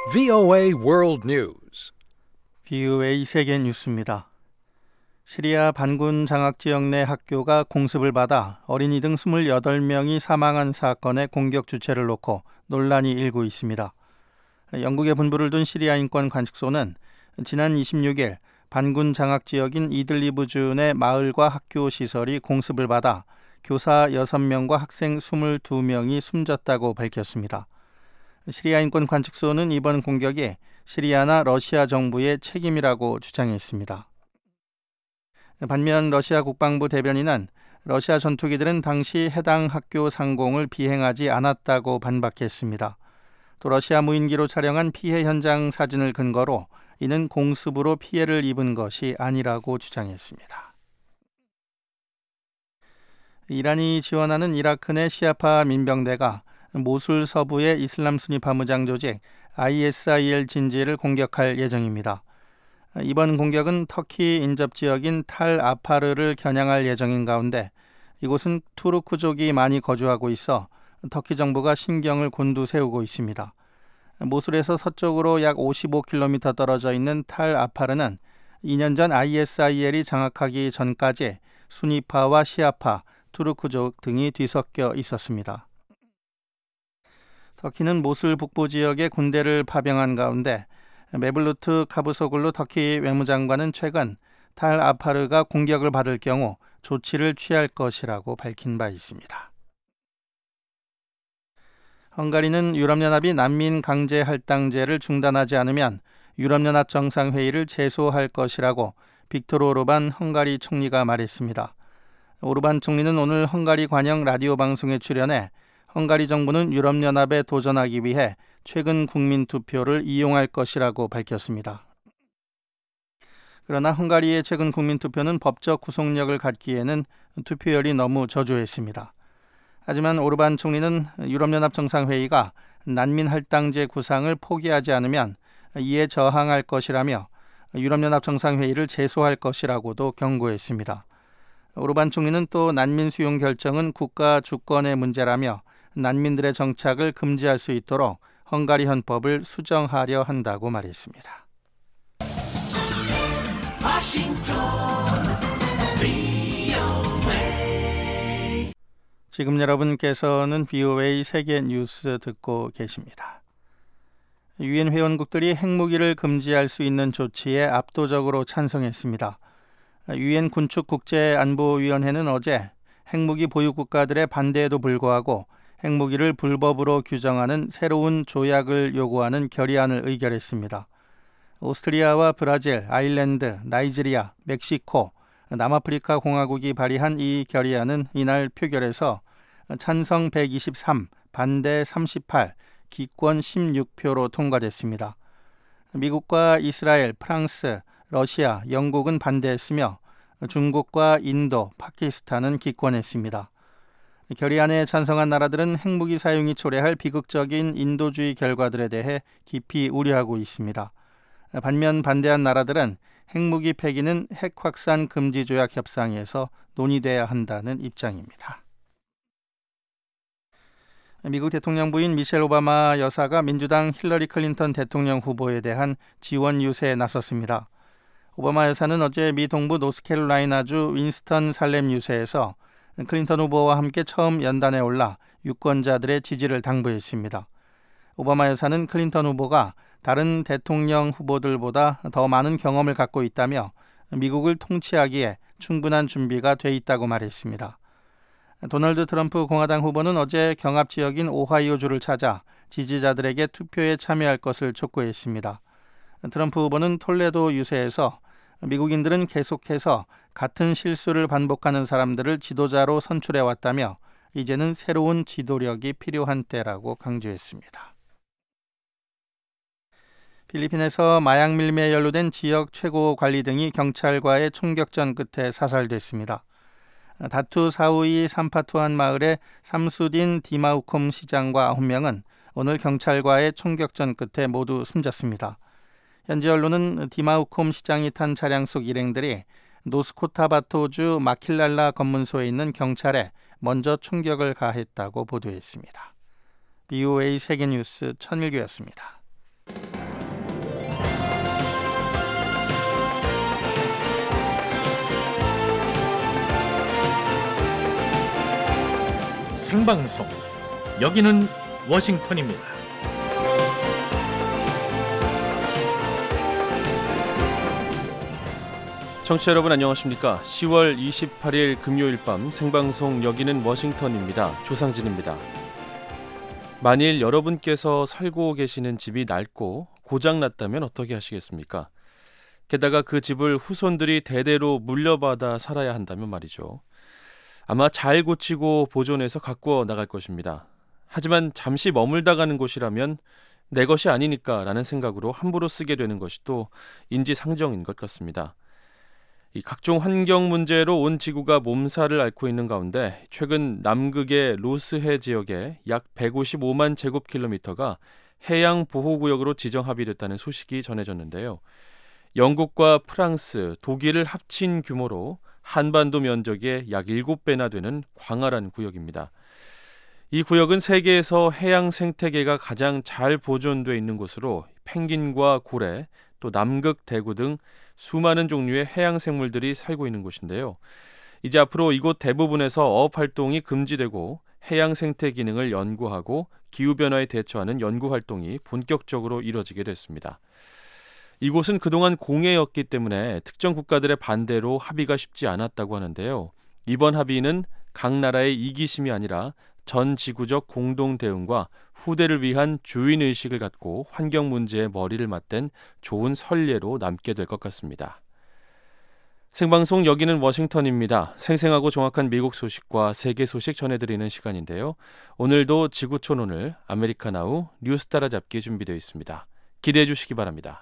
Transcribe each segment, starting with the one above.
VOA World News. VOA 세계 뉴스입니다. 시리아 반군 장악 지역 내 학교가 공습을 받아 어린이 등 28명이 사망한 사건의 공격 주체를 놓고 논란이 일고 있습니다. 영국에 본부를 둔 시리아 인권 관측소는 지난 26일 반군 장악 지역인 이들리브 내 마을과 학교 시설이 공습을 받아 교사 6명과 학생 22명이 숨졌다고 밝혔습니다. 시리아 인권 관측소는 이번 공격이 시리아나 러시아 정부의 책임이라고 주장했습니다. 반면 러시아 국방부 대변인은 러시아 전투기들은 당시 해당 학교 상공을 비행하지 않았다고 반박했습니다. 또 러시아 무인기로 촬영한 피해 현장 사진을 근거로 이는 공습으로 피해를 입은 것이 아니라고 주장했습니다. 이란이 지원하는 이라크 내 시아파 민병대가 모술 서부의 이슬람 수니 파무장 조직 ISIL 진지를 공격할 예정입니다. 이번 공격은 터키 인접 지역인 탈 아파르를 겨냥할 예정인 가운데 이곳은 투르크족이 많이 거주하고 있어 터키 정부가 신경을 곤두세우고 있습니다. 모술에서 서쪽으로 약 55km 떨어져 있는 탈 아파르는 2년 전 ISIL이 장악하기 전까지 수니파와 시아파, 투르크족 등이 뒤섞여 있었습니다. 터키는 모술 북부 지역에 군대를 파병한 가운데 메블루트 카부소글루 터키 외무장관은 최근 탈 아파르가 공격을 받을 경우 조치를 취할 것이라고 밝힌 바 있습니다. 헝가리는 유럽연합이 난민 강제 할당제를 중단하지 않으면 유럽연합 정상회의를 재소할 것이라고 빅토르 오르반 헝가리 총리가 말했습니다. 오르반 총리는 오늘 헝가리 관영 라디오 방송에 출연해 헝가리 정부는 유럽연합에 도전하기 위해 최근 국민투표를 이용할 것이라고 밝혔습니다. 그러나 헝가리의 최근 국민투표는 법적 구속력을 갖기에는 투표율이 너무 저조했습니다. 하지만 오르반 총리는 유럽연합 정상회의가 난민 할당제 구상을 포기하지 않으면 이에 저항할 것이라며 유럽연합 정상회의를 재소할 것이라고도 경고했습니다. 오르반 총리는 또 난민 수용 결정은 국가 주권의 문제라며 난민들의 정착을 금지할 수 있도록 헝가리 헌법을 수정하려 한다고 말했습니다. 지금 여러분께서는 VOA 세계 뉴스 듣고 계십니다. 유엔 회원국들이 핵무기를 금지할 수 있는 조치에 압도적으로 찬성했습니다. 유엔 군축국제안보위원회는 어제 핵무기 보유 국가들의 반대에도 불구하고 핵무기를 불법으로 규정하는 새로운 조약을 요구하는 결의안을 의결했습니다. 오스트리아와 브라질, 아일랜드, 나이지리아, 멕시코, 남아프리카 공화국이 발의한 이 결의안은 이날 표결에서 찬성 123, 반대 38, 기권 16표로 통과됐습니다. 미국과 이스라엘, 프랑스, 러시아, 영국은 반대했으며 중국과 인도, 파키스탄은 기권했습니다. 결의안에 찬성한 나라들은 핵무기 사용이 초래할 비극적인 인도주의 결과들에 대해 깊이 우려하고 있습니다. 반면 반대한 나라들은 핵무기 폐기는 핵 확산 금지 조약 협상에서 논의돼야 한다는 입장입니다. 미국 대통령 부인 미셸 오바마 여사가 민주당 힐러리 클린턴 대통령 후보에 대한 지원 유세에 나섰습니다. 오바마 여사는 어제 미 동부 노스캐롤라이나주 윈스턴 살렘 유세에서 클린턴 후보와 함께 처음 연단에 올라 유권자들의 지지를 당부했습니다. 오바마 여사는 클린턴 후보가 다른 대통령 후보들보다 더 많은 경험을 갖고 있다며 미국을 통치하기에 충분한 준비가 돼 있다고 말했습니다. 도널드 트럼프 공화당 후보는 어제 경합 지역인 오하이오주를 찾아 지지자들에게 투표에 참여할 것을 촉구했습니다. 트럼프 후보는 톨레도 유세에서 미국인들은 계속해서 같은 실수를 반복하는 사람들을 지도자로 선출해 왔다며 이제는 새로운 지도력이 필요한 때라고 강조했습니다. 필리핀에서 마약 밀매에 연루된 지역 최고 관리 등이 경찰과의 총격전 끝에 사살됐습니다. 다투 사우이 삼파투안 마을의 삼수딘 디마우콤 시장과 9명은 오늘 경찰과의 총격전 끝에 모두 숨졌습니다. 현지 언론은 디마우콤 시장이 탄 차량 속 일행들이 노스코타바토주 마킬랄라 검문소에 있는 경찰에 먼저 총격을 가했다고 보도했습니다. BOA 세계뉴스 천일규였습니다. 생방송. 여기는 워싱턴입니다. 청취자 여러분 안녕하십니까? 10월 28일 금요일 밤 생방송 여기는 워싱턴입니다. 조상진입니다. 만일 여러분께서 살고 계시는 집이 낡고 고장났다면 어떻게 하시겠습니까? 게다가 그 집을 후손들이 대대로 물려받아 살아야 한다면 말이죠. 아마 잘 고치고 보존해서 갖고 나갈 것입니다. 하지만 잠시 머물다 가는 곳이라면 내 것이 아니니까 라는 생각으로 함부로 쓰게 되는 것이 또 인지상정인 것 같습니다. 이 각종 환경 문제로 온 지구가 몸살을 앓고 있는 가운데 최근 남극의 로스해 지역에 약 155만 제곱킬로미터가 해양보호구역으로 지정 합의됐다는 소식이 전해졌는데요. 영국과 프랑스, 독일을 합친 규모로 한반도 면적의 약 7배나 되는 광활한 구역입니다. 이 구역은 세계에서 해양 생태계가 가장 잘 보존되어 있는 곳으로 펭귄과 고래, 또 남극 대구 등 수많은 종류의 해양 생물들이 살고 있는 곳인데요. 이제 앞으로 이곳 대부분에서 어업활동이 금지되고 해양 생태 기능을 연구하고 기후변화에 대처하는 연구활동이 본격적으로 이뤄지게 됐습니다. 이곳은 그동안 공해였기 때문에 특정 국가들의 반대로 합의가 쉽지 않았다고 하는데요. 이번 합의는 각 나라의 이기심이 아니라 전 지구적 공동 대응과 후대를 위한 주인의식을 갖고 환경 문제에 머리를 맞댄 좋은 선례로 남게 될 것 같습니다. 생방송 여기는 워싱턴입니다. 생생하고 정확한 미국 소식과 세계 소식 전해드리는 시간인데요. 오늘도 지구촌 아메리카나우 뉴스 따라잡기 준비되어 있습니다. 기대해 주시기 바랍니다.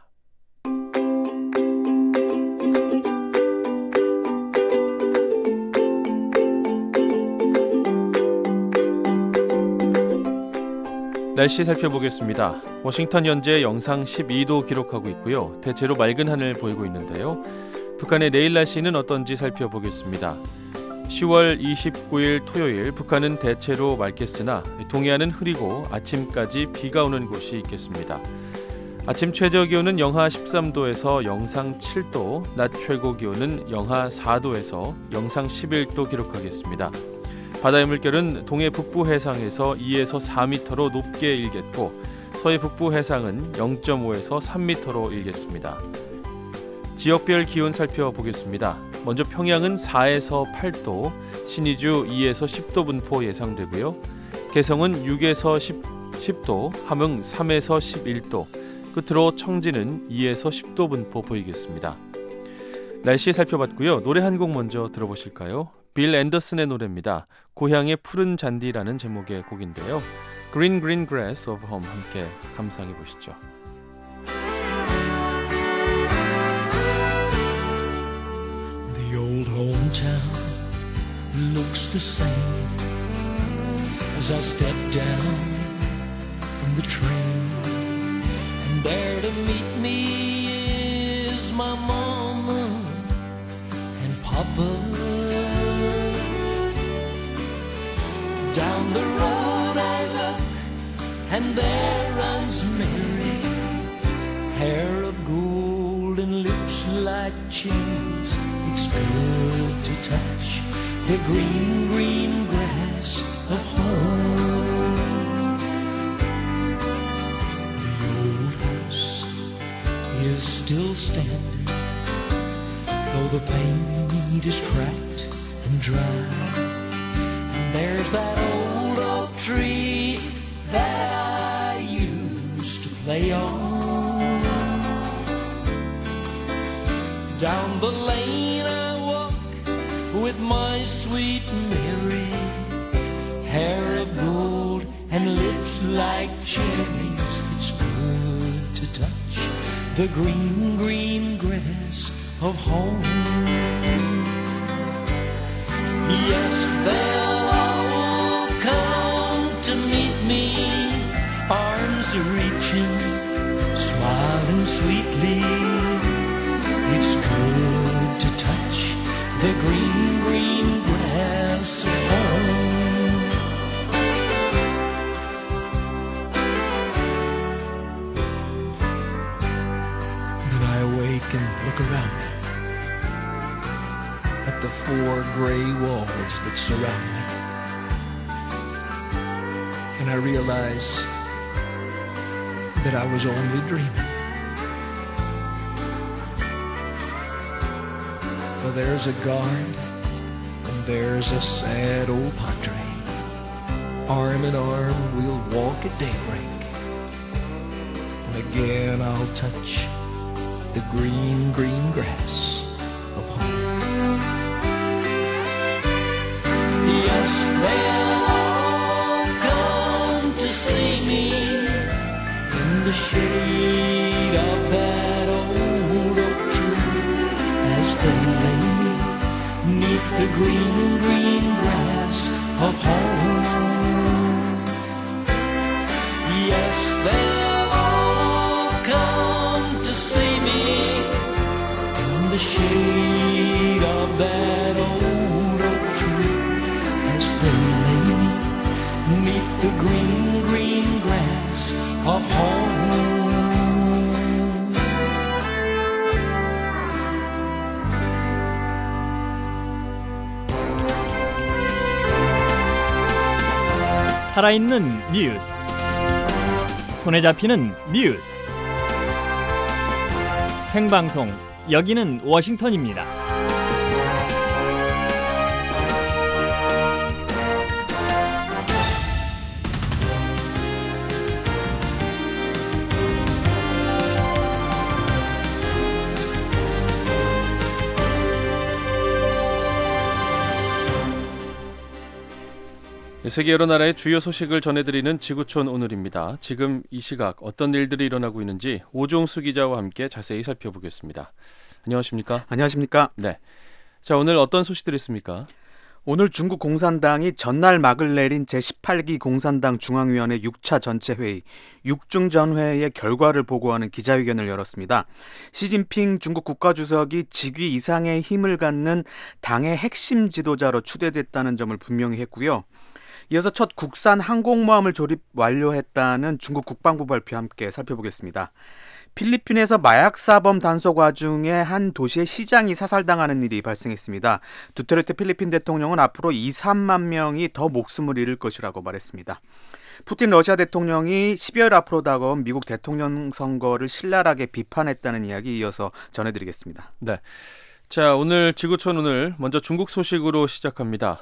날씨 살펴보겠습니다. 워싱턴 현재 영상 12도 기록하고 있고요. 대체로 맑은 하늘 보이고 있는데요. 북한의 내일 날씨는 어떤지 살펴보겠습니다. 10월 29일 토요일 북한은 대체로 맑겠으나 동해안은 흐리고 아침까지 비가 오는 곳이 있겠습니다. 아침 최저 기온은 영하 13도에서 영상 7도, 낮 최고 기온은 영하 4도에서 영상 11도 기록하겠습니다. 바다의 물결은 동해 북부 해상에서 2에서 4m로 높게 일겠고 서해 북부 해상은 0.5에서 3m로 일겠습니다. 지역별 기온 살펴보겠습니다. 먼저 평양은 4에서 8도, 신의주 2에서 10도 분포 예상되고요. 개성은 6에서 10도, 함흥 3에서 11도, 끝으로 청진은 2에서 10도 분포 보이겠습니다. 날씨 살펴봤고요. 노래 한 곡 먼저 들어보실까요? 빌 앤더슨의 노래입니다. 고향의 푸른 잔디라는 제목의 곡인데요. Green Green Grass of Home 함께 감상해 보시죠. The old hometown looks the same as I step down from the train, and there to meet me is my mama and papa. Down the road I look, and there runs Mary, hair of gold and lips like cherries. It's good to touch the green, green grass of home. The old house is still standing, though the paint is cracked and dry. There's that old oak tree that I used to play on. Down the lane I walk with my sweet Mary, hair of gold and lips like cherries. It's good to touch the green, green grass of home. Yes, they'll all come to meet me, arms reaching, smiling sweetly. It's good to touch the green, green grass of home. Then I awake and look around me at the four gray walls that surround me. and I realized that I was only dreaming. For there's a guard and there's a sad old padre. Arm in arm we'll walk at daybreak, and again I'll touch the green, green grass of home. Yes, they'll all come to see me in the shade of that old oak tree as they lay me 'neath the green, green grass of home. Yes, they'll all come to see me in the shade of that old oak tree as they lay me 'neath the green, green grass of home. 살아있는 뉴스, 손에 잡히는 뉴스, 생방송 여기는 워싱턴입니다. 세계 여러 나라의 주요 소식을 전해드리는 지구촌 오늘입니다. 지금 이 시각 어떤 일들이 일어나고 있는지 오종수 기자와 함께 자세히 살펴보겠습니다. 안녕하십니까? 안녕하십니까? 네. 자, 오늘 어떤 소식들이 있습니까? 오늘 중국 공산당이 전날 막을 내린 제18기 공산당 중앙위원회 6차 전체회의, 6중전회의 결과를 보고하는 기자회견을 열었습니다. 시진핑 중국 국가주석이 직위 이상의 힘을 갖는 당의 핵심 지도자로 추대됐다는 점을 분명히 했고요. 이어서 첫 국산 항공모함을 조립 완료했다는 중국 국방부 발표와 함께 살펴보겠습니다. 필리핀에서 마약 사범 단속 와중에 한 도시의 시장이 사살당하는 일이 발생했습니다. 두테르테 필리핀 대통령은 앞으로 2, 3만 명이 더 목숨을 잃을 것이라고 말했습니다. 푸틴 러시아 대통령이 12월 앞으로 다가온 미국 대통령 선거를 신랄하게 비판했다는 이야기 이어서 전해드리겠습니다. 네. 자, 오늘 지구촌 오늘 먼저 중국 소식으로 시작합니다.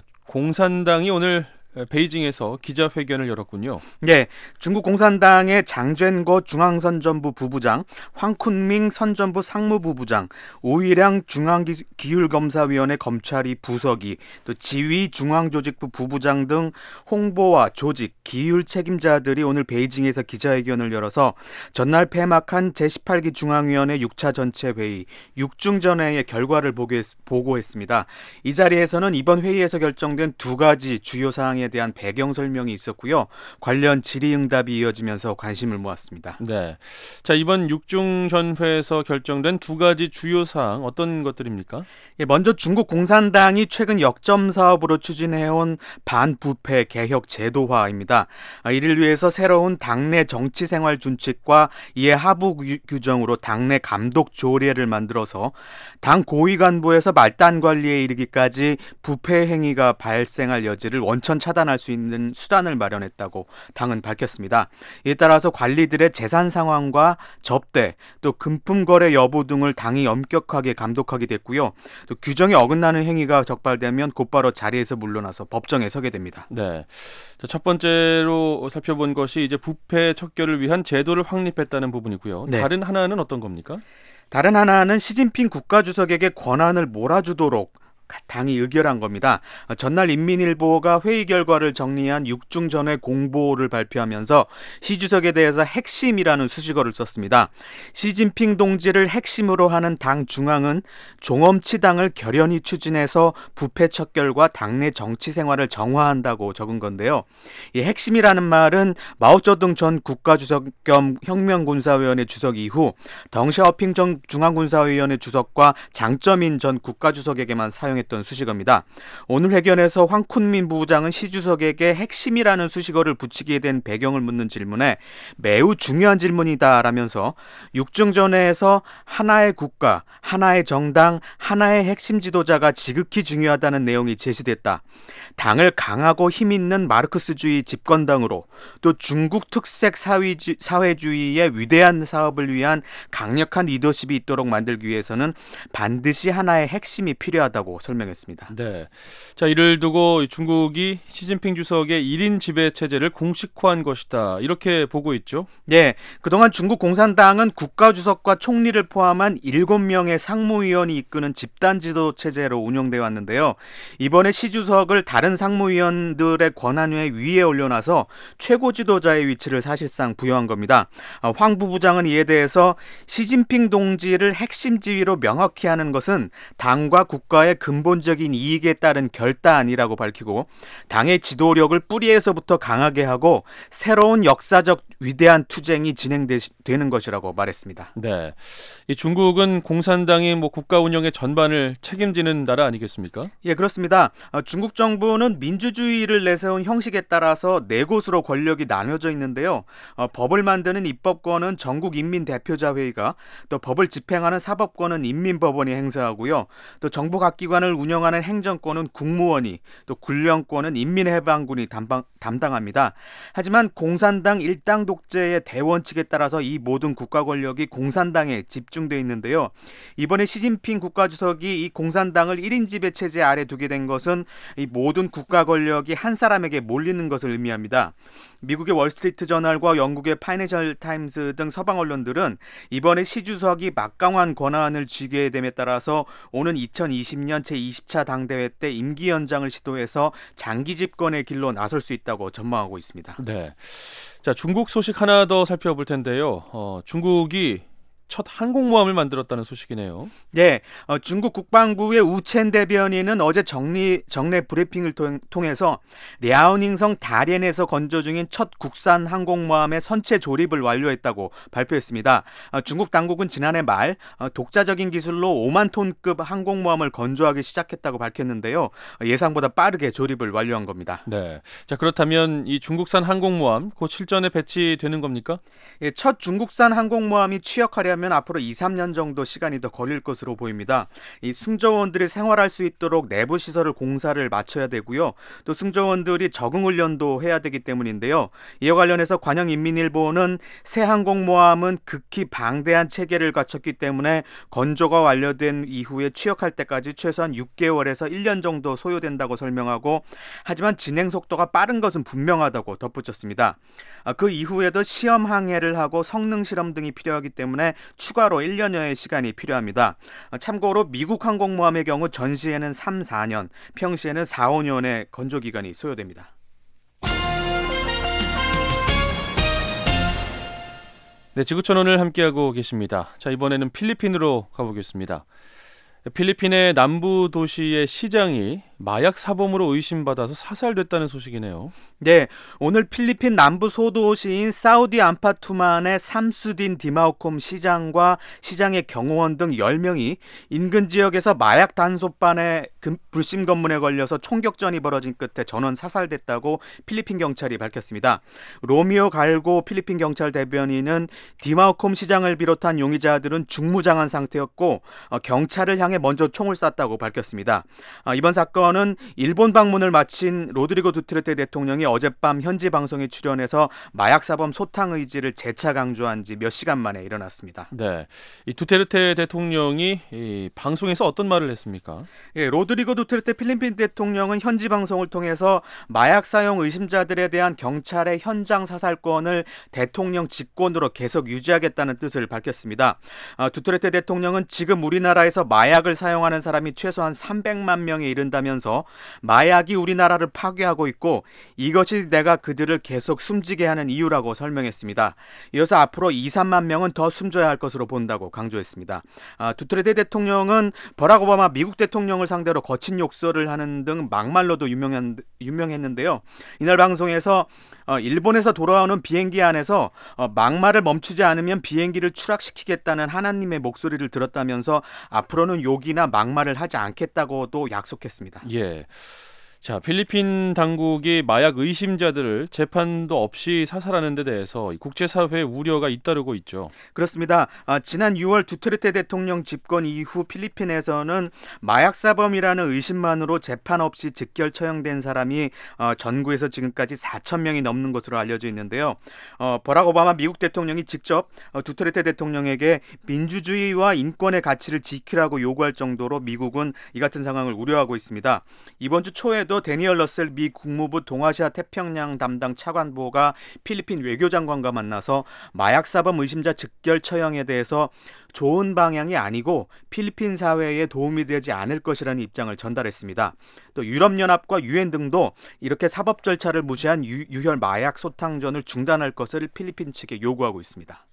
공산당이 오늘 베이징에서 기자회견을 열었군요. 네, 중국 공산당의 장죄거 중앙선전부 부부장, 황쿤밍 선전부 상무부부장, 오이량 중앙기율검사위원회 검찰위 부서기, 또 지휘 중앙조직부 부부장 등 홍보와 조직, 기율 책임자들이 오늘 베이징에서 기자회견을 열어서 전날 폐막한 제18기 중앙위원회 6차 전체회의, 6중전회의 결과를 보고했습니다. 이 자리에서는 이번 회의에서 결정된 두 가지 주요 사항에 대한 배경 설명이 있었고요. 관련 질의응답이 이어지면서 관심을 모았습니다. 네. 자, 이번 6중전회에서 결정된 두 가지 주요 사항 어떤 것들입니까? 먼저 중국 공산당이 최근 역점 사업으로 추진해온 반부패 개혁 제도화입니다. 이를 위해서 새로운 당내 정치생활 준칙과 이에 하부 규정으로 당내 감독 조례를 만들어서 당 고위 간부에서 말단 관리에 이르기까지 부패 행위가 발생할 여지를 원천 차단할 수 있는 수단을 마련했다고 당은 밝혔습니다. 이에 따라서 관리들의 재산 상황과 접대, 또 금품 거래 여부 등을 당이 엄격하게 감독하게 됐고요. 또 규정에 어긋나는 행위가 적발되면 곧바로 자리에서 물러나서 법정에 서게 됩니다. 네. 자, 첫 번째로 살펴본 것이 이제 부패 척결을 위한 제도를 확립했다는 부분이고요. 네. 다른 하나는 어떤 겁니까? 다른 하나는 시진핑 국가주석에게 권한을 몰아주도록 당이 의결한 겁니다. 전날 인민일보가 회의 결과를 정리한 6중전회 공보를 발표하면서 시 주석에 대해서 핵심이라는 수식어를 썼습니다. 시진핑 동지를 핵심으로 하는 당 중앙은 종엄치당을 결연히 추진해서 부패 척결과 당내 정치 생활을 정화한다고 적은 건데요. 이 핵심이라는 말은 마오쩌둥 전 국가주석 겸 혁명군사위원회 주석 이후 덩샤오핑 전 중앙군사위원회 주석과 장쩌민 전 국가주석에게만 사용 사용했던 수식어입니다. 오늘 회견에서 황쿤민 부부장은 시 주석에게 핵심이라는 수식어를 붙이게 된 배경을 묻는 질문에 매우 중요한 질문이다라면서 육중전회에서 하나의 국가, 하나의 정당, 하나의 핵심 지도자가 지극히 중요하다는 내용이 제시됐다. 당을 강하고 힘있는 마르크스주의 집권당으로 또 중국 특색 사회주의의 위대한 사업을 위한 강력한 리더십이 있도록 만들기 위해서는 반드시 하나의 핵심이 필요하다고 설명했습니다. 네. 자, 이를 두고 중국이 시진핑 주석의 1인 지배 체제를 공식화한 것이다. 이렇게 보고 있죠. 네. 그동안 중국 공산당은 국가주석과 총리를 포함한 7명의 상무위원이 이끄는 집단지도 체제로 운영되어 왔는데요. 이번에 시 주석을 다른 상무위원들의 권한의 위에 올려놔서 최고 지도자의 위치를 사실상 부여한 겁니다. 황 부부장은 이에 대해서 시진핑 동지를 핵심 지위로 명확히 하는 것은 당과 국가의 근본적인 이익에 따른 결단이라고 밝히고 당의 지도력을 뿌리에서부터 강하게 하고 새로운 역사적 위대한 투쟁이 진행되는 것이라고 말했습니다. 네, 이 중국은 공산당이 국가 운영의 전반을 책임지는 나라 아니겠습니까? 예, 그렇습니다. 중국 정부는 민주주의를 내세운 형식에 따라서 네 곳으로 권력이 나뉘어져 있는데요. 법을 만드는 입법권은 전국인민대표자회의가, 또 법을 집행하는 사법권은 인민법원이 행사하고요. 또 정부 각 기관을 운영하는 행정권은 국무원이, 또 군령권은 인민해방군이 담당합니다. 하지만 공산당 일당 독재의 대원칙에 따라서 이 모든 국가 권력이 공산당에 집중되어 있는데요. 이번에 시진핑 국가주석이 이 공산당을 1인 지배 체제 아래 두게 된 것은 이 모든 국가 권력이 한 사람에게 몰리는 것을 의미합니다. 미국의 월스트리트 저널과 영국의 파이낸셜 타임스 등 서방 언론들은 이번에 시 주석이 막강한 권한을 쥐게 됨에 따라서 오는 2020년 제20차 당대회 때 임기 연장을 시도해서 장기 집권의 길로 나설 수 있다고 전망하고 있습니다. 네. 자, 중국 소식 하나 더 살펴볼 텐데요. 중국이 첫 항공모함을 만들었다는 소식이네요. 네, 중국 국방부의 우첸 대변인은 어제 정례 브리핑을 통해서 랴오닝성 다롄에서 건조 중인 첫 국산 항공모함의 선체 조립을 완료했다고 발표했습니다. 중국 당국은 지난해 말 독자적인 기술로 5만 톤급 항공모함을 건조하기 시작했다고 밝혔는데요. 예상보다 빠르게 조립을 완료한 겁니다. 네, 자, 그렇다면 이 중국산 항공모함 곧 실전에 배치되는 겁니까? 예, 첫 중국산 항공모함이 취역하려면 앞으로 2-3년 정도 시간이 더 걸릴 것으로 보입니다. 이 승조원들이 생활할 수 있도록 내부 시설을 공사를 마쳐야 되고요. 또 승조원들이 적응 훈련도 해야 되기 때문인데요. 이와 관련해서 관영인민일보는 새 항공모함은 극히 방대한 체계를 갖췄기 때문에 건조가 완료된 이후에 취역할 때까지 최소한 6개월에서 1년 정도 소요된다고 설명하고, 하지만 진행 속도가 빠른 것은 분명하다고 덧붙였습니다. 그 이후에도 시험 항해를 하고 성능 실험 등이 필요하기 때문에 추가로 1년여의 시간이 필요합니다. 참고로 미국 항공모함의 경우 전시에는 3-4년, 평시에는 4-5년의 건조기간이 소요됩니다. 네, 지구촌오늘 함께하고 계십니다. 자, 이번에는 필리핀으로 가보겠습니다. 필리핀의 남부 도시의 시장이 마약 사범으로 의심받아서 사살됐다는 소식이네요. 네, 오늘 필리핀 남부 소도시인 사우디 암파투만의 삼수딘 디마우콤 시장과 시장의 경호원 등 10명이 인근 지역에서 마약 단속반의 불심 검문에 걸려서 총격전이 벌어진 끝에 전원 사살됐다고 필리핀 경찰이 밝혔습니다. 로미오 갈고 필리핀 경찰 대변인은 디마우콤 시장을 비롯한 용의자들은 중무장한 상태였고 경찰을 향해 먼저 총을 쐈다고 밝혔습니다. 이번 사건은 일본 방문을 마친 로드리고 두테르테 대통령이 어젯밤 현지 방송에 출연해서 마약 사범 소탕 의지를 재차 강조한 지 몇 시간 만에 일어났습니다. 네, 이 두테르테 대통령이 이 방송에서 어떤 말을 했습니까? 예, 로드리고 두테르테 필리핀 대통령은 현지 방송을 통해서 마약 사용 의심자들에 대한 경찰의 현장 사살권을 대통령 직권으로 계속 유지하겠다는 뜻을 밝혔습니다. 두테르테 대통령은 지금 우리나라에서 마약을 사용하는 사람이 최소한 300만 명에 이른다면서 하면서 마약이 우리나라를 파괴하고 있고 이것이 내가 그들을 계속 숨지게 하는 이유라고 설명했습니다. 이어서 앞으로 2, 3만 명은 더 숨져야 할 것으로 본다고 강조했습니다. 두테르테 대통령은 버락 오바마 미국 대통령을 상대로 거친 욕설을 하는 등 막말로도 유명했는데요. 이날 방송에서 일본에서 돌아오는 비행기 안에서 막말을 멈추지 않으면 비행기를 추락시키겠다는 하나님의 목소리를 들었다면서 앞으로는 욕이나 막말을 하지 않겠다고도 약속했습니다. 예. 자, 필리핀 당국이 마약 의심자들을 재판도 없이 사살하는 데 대해서 국제사회의 우려가 잇따르고 있죠. 그렇습니다. 지난 6월 두테르테 대통령 집권 이후 필리핀에서는 마약사범이라는 의심만으로 재판 없이 즉결 처형된 사람이 전국에서 지금까지 4천 명이 넘는 것으로 알려져 있는데요. 버락 오바마 미국 대통령이 직접 두테르테 대통령에게 민주주의와 인권의 가치를 지키라고 요구할 정도로 미국은 이 같은 상황을 우려하고 있습니다. 이번 주 초에도 데니얼 러셀 미 국무부 동아시아 태평양 담당 차관보가 필리핀 외교장관과 만나서 마약사범 의심자 즉결 처형에 대해서 좋은 방향이 아니고 필리핀 사회에 도움이 되지 않을 것이라는 입장을 전달했습니다. 또 유럽연합과 유엔 등도 이렇게 사법 절차를 무시한 유혈 마약 소탕전을 중단할 것을 필리핀 측에 요구하고 있습니다.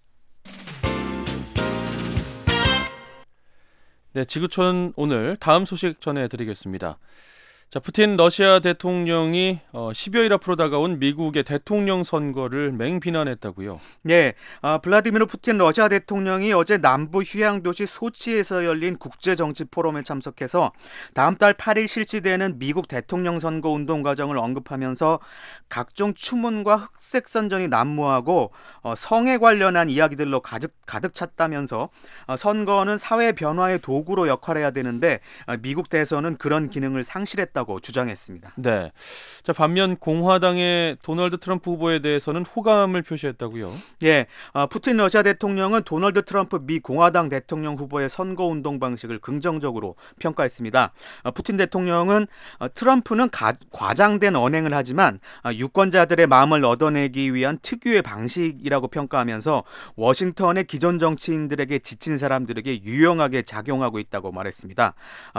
네, 지구촌 오늘 다음 소식 전해드리겠습니다. 자, 푸틴 러시아 대통령이 10여일 앞으로 다가온 미국의 대통령 선거를 맹비난했다고요. 네, 블라디미르 푸틴 러시아 대통령이 어제 남부 휴양 도시 소치에서 열린 국제정치 포럼에 참석해서 다음 달 8일 실시되는 미국 대통령 선거 운동 과정을 언급하면서 각종 추문과 흑색 선전이 난무하고 성에 관련한 이야기들로 가득 찼다면서 선거는 사회 변화의 도구로 역할해야 되는데 미국 대선은 그런 기능을 상실했다고 주장했습니다. 네. 자, 반면 공화당의 도널드 트럼프 후보에 대해서는 호감을 표시했다고요. 예, 푸틴 러시아 대통령은 도널드 트럼프 미 공화당 대통령 후보의 선거 운동 방식을 긍정적으로 평가했습니다. 푸틴 대통령은 트럼프는 과장된 언행을 하지만 유권자들의 마음을 얻어내기 위한 특유의 방식이라고 평가하면서 워싱턴의 기존 정치인들에게 지친 사람들에게 유용하게 작용하고 있다고 말했습니다.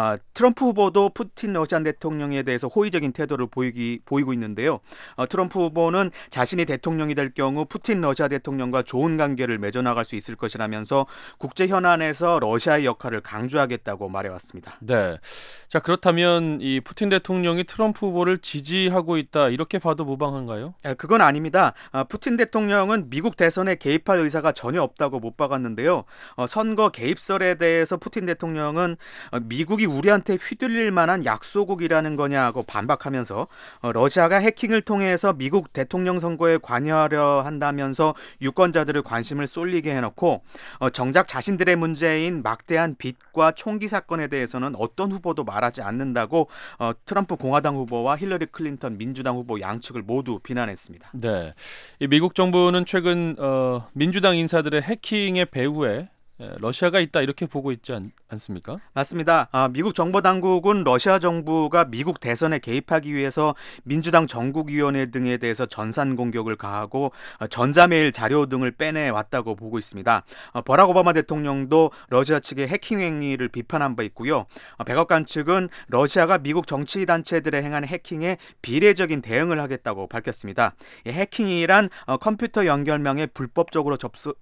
트럼프 후보도 푸틴 러시아 대통령에 대해서 호의적인 태도를 보이고 있는데요. 트럼프 후보는 자신이 대통령이 될 경우 푸틴 러시아 대통령과 좋은 관계를 맺어나갈 수 있을 것이라면서 국제 현안에서 러시아의 역할을 강조하겠다고 말해왔습니다. 네. 자, 그렇다면 이 푸틴 대통령이 트럼프 후보를 지지하고 있다 이렇게 봐도 무방한가요? 그건 아닙니다. 푸틴 대통령은 미국 대선에 개입할 의사가 전혀 없다고 못 박았는데요. 선거 개입설에 대해서 푸틴 대통령은 미국이 우리한테 휘둘릴 만한 약소국이라는 거냐고 반박하면서 러시아가 해킹을 통해서 미국 대통령 선거에 관여하려 한다면서 유권자들의 관심을 쏠리게 해놓고 정작 자신들의 문제인 막대한 빚과 총기 사건에 대해서는 어떤 후보도 말하지 않는다고 트럼프 공화당 후보와 힐러리 클린턴 민주당 후보 양측을 모두 비난했습니다. 네, 이 미국 정부는 최근 민주당 인사들의 해킹의 배후에 러시아가 있다 이렇게 보고 있지 않습니까? 맞습니다. 미국 정보당국은 러시아 정부가 미국 대선에 개입하기 위해서 민주당 전국위원회 등에 대해서 전산 공격을 가하고 전자메일 자료 등을 빼내왔다고 보고 있습니다. 버락 오바마 대통령도 러시아 측의 해킹 행위를 비판한 바 있고요. 백악관 측은 러시아가 미국 정치단체들에 행한 해킹에 비례적인 대응을 하겠다고 밝혔습니다. 해킹이란 컴퓨터 연결망에 불법적으로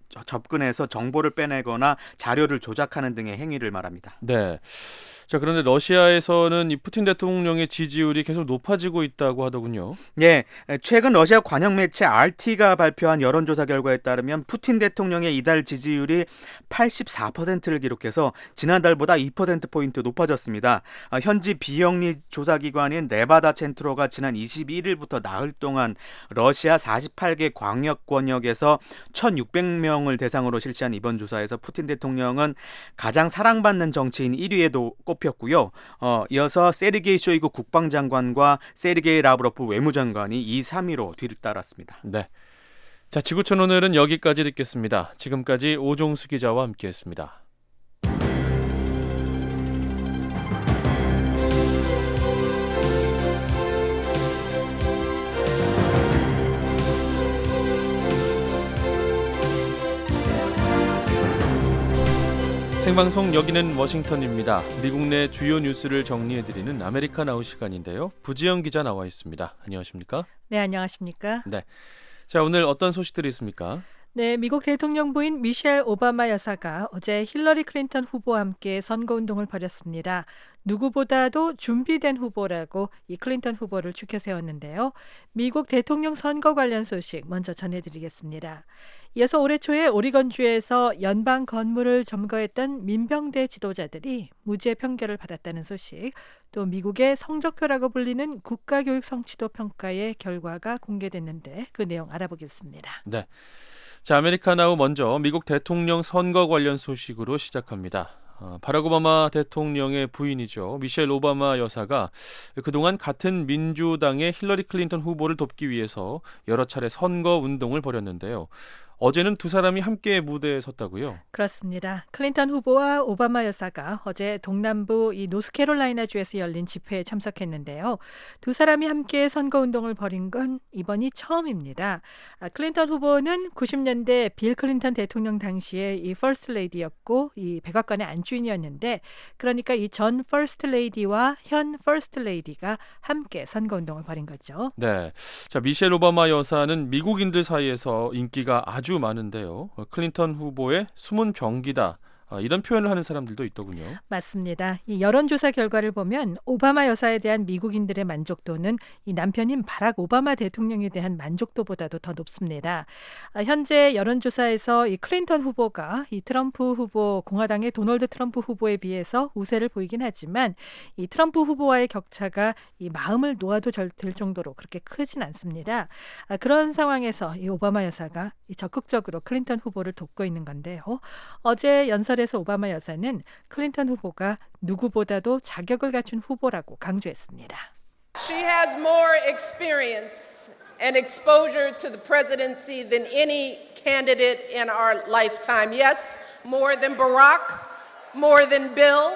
접근해서 정보를 빼내거나 자료를 조작하는 등의 행위를 말합니다. 네. 자, 그런데 러시아에서는 이 푸틴 대통령의 지지율이 계속 높아지고 있다고 하더군요. 네, 최근 러시아 관영 매체 RT가 발표한 여론조사 결과에 따르면 푸틴 대통령의 이달 지지율이 84%를 기록해서 지난달보다 2%포인트 높아졌습니다. 현지 비영리 조사기관인 레바다 첸트로가 지난 21일부터 나흘 동안 러시아 48개 광역 권역에서 1,600명을 대상으로 실시한 이번 조사에서 푸틴 대통령은 가장 사랑받는 정치인 1위에도 꼽혔고요. 이어서 세르게이 쇼이구 국방장관과 세르게이 라브로프 외무장관이 2, 3위로 뒤를 따랐습니다. 네. 자, 지구촌 오늘은 여기까지 듣겠습니다. 지금까지 오종수 기자와 함께했습니다. 생방송 여기는 워싱턴입니다. 미국 내 주요 뉴스를 정리해드리는 아메리카 나우 시간인데요. 부지영 기자 나와 있습니다. 안녕하십니까? 네, 안녕하십니까? 네. 자, 오늘 어떤 소식들이 있습니까? 네, 미국 대통령 부인 미셸 오바마 여사가 어제 힐러리 클린턴 후보와 함께 선거운동을 벌였습니다. 누구보다도 준비된 후보라고 이 클린턴 후보를 추켜 세웠는데요. 미국 대통령 선거 관련 소식 먼저 전해드리겠습니다. 이어서 올해 초에 오리건주에서 연방 건물을 점거했던 민병대 지도자들이 무죄 판결을 받았다는 소식, 또 미국의 성적표라고 불리는 국가교육 성취도 평가의 결과가 공개됐는데 그 내용 알아보겠습니다. 네. 자, 아메리카 나우 먼저 미국 대통령 선거 관련 소식으로 시작합니다. 바락 오바마 대통령의 부인이죠. 미셸 오바마 여사가 그동안 같은 민주당의 힐러리 클린턴 후보를 돕기 위해서 여러 차례 선거 운동을 벌였는데요. 어제는 두 사람이 함께 무대에 섰다고요? 그렇습니다. 클린턴 후보와 오바마 여사가 어제 동남부 이 노스캐롤라이나주에서 열린 집회에 참석했는데요. 두 사람이 함께 선거운동을 벌인 건 이번이 처음입니다. 클린턴 후보는 90년대 빌 클린턴 대통령 당시에 이 퍼스트 레이디였고 이 백악관의 안주인이었는데, 그러니까 이 전 퍼스트 레이디와 현 퍼스트 레이디가 함께 선거운동을 벌인 거죠. 네. 자, 미셸 오바마 여사는 미국인들 사이에서 인기가 아주 많은데요. 클린턴 후보의 숨은 병기다, 이런 표현을 하는 사람들도 있더군요. 맞습니다. 이 여론조사 결과를 보면 오바마 여사에 대한 미국인들의 만족도는 이 남편인 바락 오바마 대통령에 대한 만족도보다도 더 높습니다. 현재 여론조사에서 이 클린턴 후보가 이 트럼프 후보, 공화당의 도널드 트럼프 후보에 비해서 우세를 보이긴 하지만 이 트럼프 후보와의 격차가 이 마음을 놓아도 될 정도로 그렇게 크진 않습니다. 그런 상황에서 이 오바마 여사가 적극적으로 클린턴 후보를 돕고 있는 건데요. 어제 연설에서 오바마 여사는 클린턴 후보가 누구보다도 자격을 갖춘 후보라고 강조했습니다. She has more experience and exposure to the presidency than any candidate in our lifetime. Yes, more than Barack, more than Bill.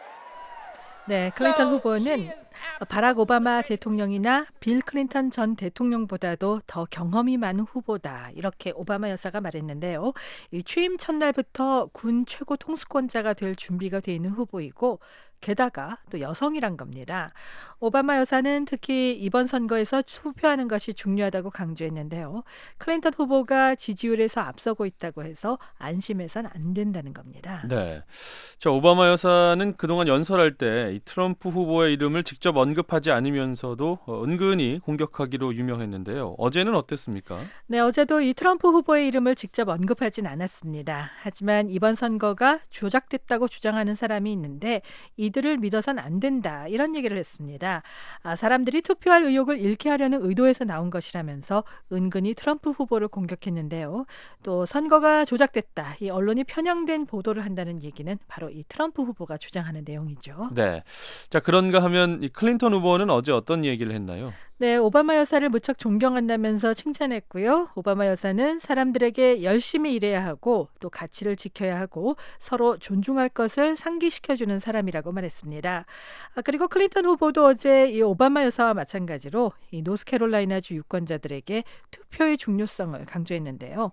네, 클린턴 후보는 바락 오바마 대통령이나 빌 클린턴 전 대통령보다도 더 경험이 많은 후보다, 이렇게 오바마 여사가 말했는데요. 이 취임 첫날부터 군 최고 통수권자가 될 준비가 돼 있는 후보이고, 게다가 또 여성이란 겁니다. 오바마 여사는 특히 이번 선거에서 투표하는 것이 중요하다고 강조했는데요. 클린턴 후보가 지지율에서 앞서고 있다고 해서 안심해서는 안 된다는 겁니다. 네. 자, 오바마 여사는 그동안 연설할 때 이 트럼프 후보의 이름을 직접 언급하지 않으면서도 은근히 공격하기로 유명했는데요. 어제는 어땠습니까? 네, 어제도 이 트럼프 후보의 이름을 직접 언급하진 않았습니다. 하지만 이번 선거가 조작됐다고 주장하는 사람이 있는데 이들을 믿어선 안 된다, 이런 얘기를 했습니다. 사람들이 투표할 의욕을 잃게 하려는 의도에서 나온 것이라면서 은근히 트럼프 후보를 공격했는데요. 또 선거가 조작됐다, 이 언론이 편향된 보도를 한다는 얘기는 바로 이 트럼프 후보가 주장하는 내용이죠. 네. 자, 그런가 하면 이 클린턴 후보는 어제 어떤 얘기를 했나요? 네, 오바마 여사를 무척 존경한다면서 칭찬했고요. 오바마 여사는 사람들에게 열심히 일해야 하고 또 가치를 지켜야 하고 서로 존중할 것을 상기시켜주는 사람이라고 말했습니다. 그리고 클린턴 후보도 어제 이 오바마 여사와 마찬가지로 이 노스캐롤라이나주 유권자들에게 투표의 중요성을 강조했는데요.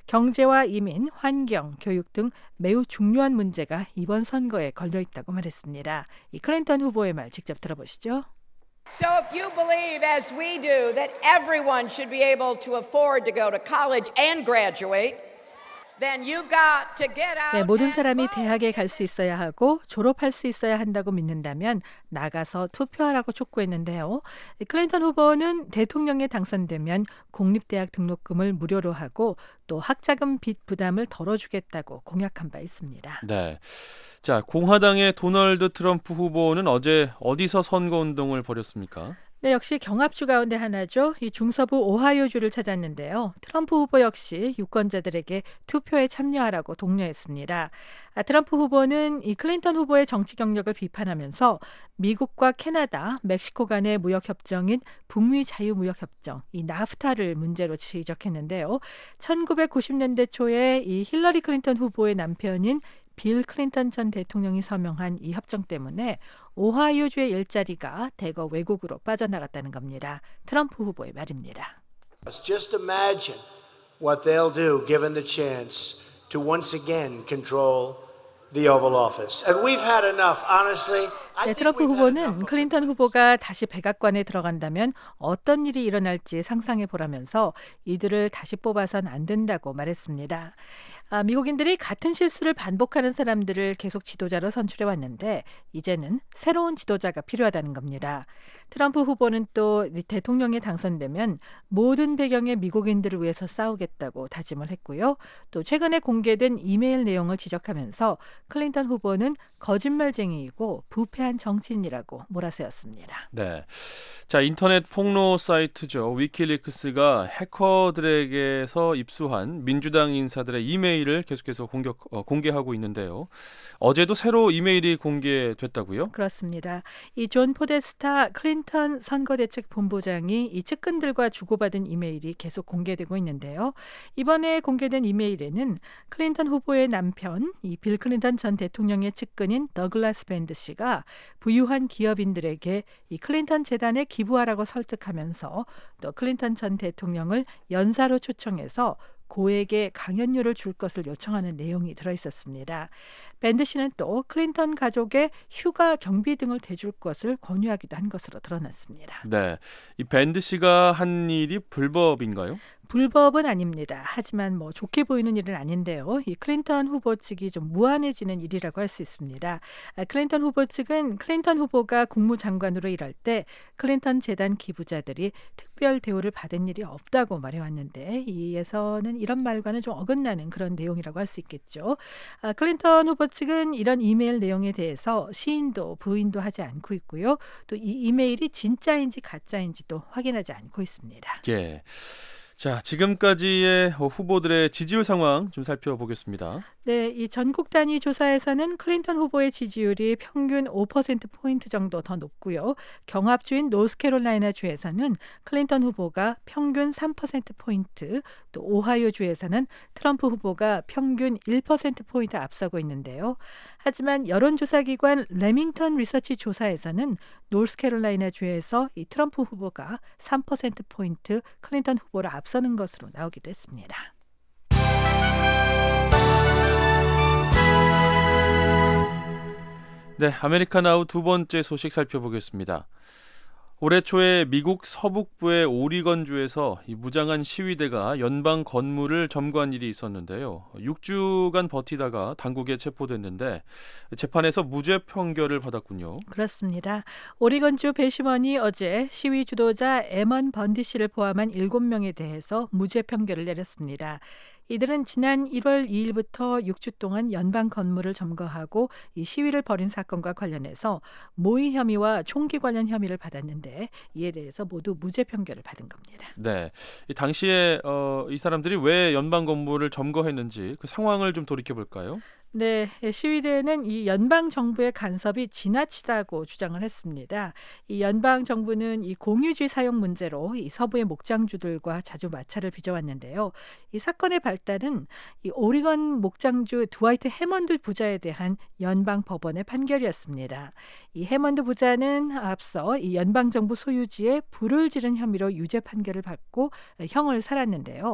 경제와 이민, 환경, 교육 등 매우 중요한 문제가 이번 선거에 걸려 있다고 말했습니다. 이 클린턴 후보의 말 직접 들어보시죠. So if you believe, as we do, that everyone should be able to afford to go to college and graduate, then you've got to get out. 네, 모든 사람이 대학에 갈 수 있어야 하고 졸업할 수 있어야 한다고 믿는다면 나가서 투표하라고 촉구했는데요. 클린턴 후보는 대통령에 당선되면 공립대학 등록금을 무료로 하고 또 학자금 빚 부담을 덜어주겠다고 공약한 바 있습니다. 네. 자, 공화당의 도널드 트럼프 후보는 어제 어디서 선거운동을 벌였습니까? 네, 역시 경합주 가운데 하나죠. 이 중서부 오하이오주를 찾았는데요. 트럼프 후보 역시 유권자들에게 투표에 참여하라고 독려했습니다. 트럼프 후보는 이 클린턴 후보의 정치 경력을 비판하면서 미국과 캐나다, 멕시코 간의 무역협정인 북미 자유무역협정, 이 나프타를 문제로 지적했는데요. 1990년대 초에 이 힐러리 클린턴 후보의 남편인 빌 클린턴 전 대통령이 서명한 이 협정 때문에 오하이오주의 일자리가 대거 외국으로 빠져나갔다는 겁니다. 트럼프 후보의 말입니다. Just imagine what they'll do given the chance to once again control the Oval Office. And we've had enough, honestly. 네, 트럼프 후보는 클린턴 후보가 다시 백악관에 들어간다면 어떤 일이 일어날지 상상해 보라면서 이들을 다시 뽑아선 안 된다고 말했습니다. 미국인들이 같은 실수를 반복하는 사람들을 계속 지도자로 선출해 왔는데 이제는 새로운 지도자가 필요하다는 겁니다. 트럼프 후보는 또 대통령에 당선되면 모든 배경의 미국인들을 위해서 싸우겠다고 다짐을 했고요. 또 최근에 공개된 이메일 내용을 지적하면서 클린턴 후보는 거짓말쟁이이고 부패한 정치인이라고 몰아세웠습니다. 네. 자, 인터넷 폭로 사이트죠. 위키리크스가 해커들에게서 입수한 민주당 인사들의 이메일을 계속해서 공개하고 있는데요. 어제도 새로 이메일이 공개됐다고요? 그렇습니다. 이 존 포데스타 클린턴 선거대책본부장이 이 측근들과 주고받은 이메일이 계속 공개되고 있는데요. 이번에 공개된 이메일에는 클린턴 후보의 남편, 이 빌 클린턴 전 대통령의 측근인 더글라스 밴드 씨가 부유한 기업인들에게 이 클린턴 재단에 기부하라고 설득하면서 또 클린턴 전 대통령을 연사로 초청해서 고액의 강연료를 줄 것을 요청하는 내용이 들어있었습니다. 밴드 씨는 또 클린턴 가족의 휴가 경비 등을 대줄 것을 권유하기도 한 것으로 드러났습니다. 네, 이 밴드 씨가 한 일이 불법인가요? 불법은 아닙니다. 하지만 좋게 보이는 일은 아닌데요. 이 클린턴 후보 측이 좀 무안해지는 일이라고 할 수 있습니다. 클린턴 후보 측은 클린턴 후보가 국무장관으로 일할 때 클린턴 재단 기부자들이 특별 대우를 받은 일이 없다고 말해왔는데 이에서는 이런 말과는 좀 어긋나는 그런 내용이라고 할 수 있겠죠. 클린턴 후보 측은 이런 이메일 내용에 대해서 시인도 부인도 하지 않고 있고요. 또 이 이메일이 진짜인지 가짜인지도 확인하지 않고 있습니다. 예. 자, 지금까지의 후보들의 지지율 상황 좀 살펴보겠습니다. 네, 이 전국 단위 조사에서는 클린턴 후보의 지지율이 평균 5%포인트 정도 더 높고요. 경합주인 노스캐롤라이나 주에서는 클린턴 후보가 평균 3%포인트, 또 오하이오 주에서는 트럼프 후보가 평균 1%포인트 앞서고 있는데요. 하지만 여론조사기관 레밍턴 리서치 조사에서는 노스캐롤라이나 주에서 이 트럼프 후보가 3%포인트 클린턴 후보를 앞서는 것으로 나오기도 했습니다. 네, 아메리칸 아웃 두 번째 소식 살펴보겠습니다. 올해 초에 미국 서북부의 오리건주에서 이 무장한 시위대가 연방 건물을 점거한 일이 있었는데요. 6주간 버티다가 당국에 체포됐는데 재판에서 무죄 판결을 받았군요. 그렇습니다. 오리건주 배심원이 어제 시위 주도자 에먼 번디 씨를 포함한 7명에 대해서 무죄 판결을 내렸습니다. 이들은 지난 1월 2일부터 6주 동안 연방 건물을 점거하고 이 시위를 벌인 사건과 관련해서 모의 혐의와 총기 관련 혐의를 받았는데 이에 대해서 모두 무죄 판결을 받은 겁니다. 네, 이 당시에 이 사람들이 왜 연방 건물을 점거했는지 그 상황을 좀 돌이켜볼까요? 네, 시위대는 이 연방 정부의 간섭이 지나치다고 주장을 했습니다. 이 연방 정부는 이 공유지 사용 문제로 이 서부의 목장주들과 자주 마찰을 빚어왔는데요. 이 사건의 발단은 이 오리건 목장주 드와이트 해먼드 부자에 대한 연방 법원의 판결이었습니다. 이 해먼드 부자는 앞서 이 연방 정부 소유지에 불을 지른 혐의로 유죄 판결을 받고 형을 살았는데요.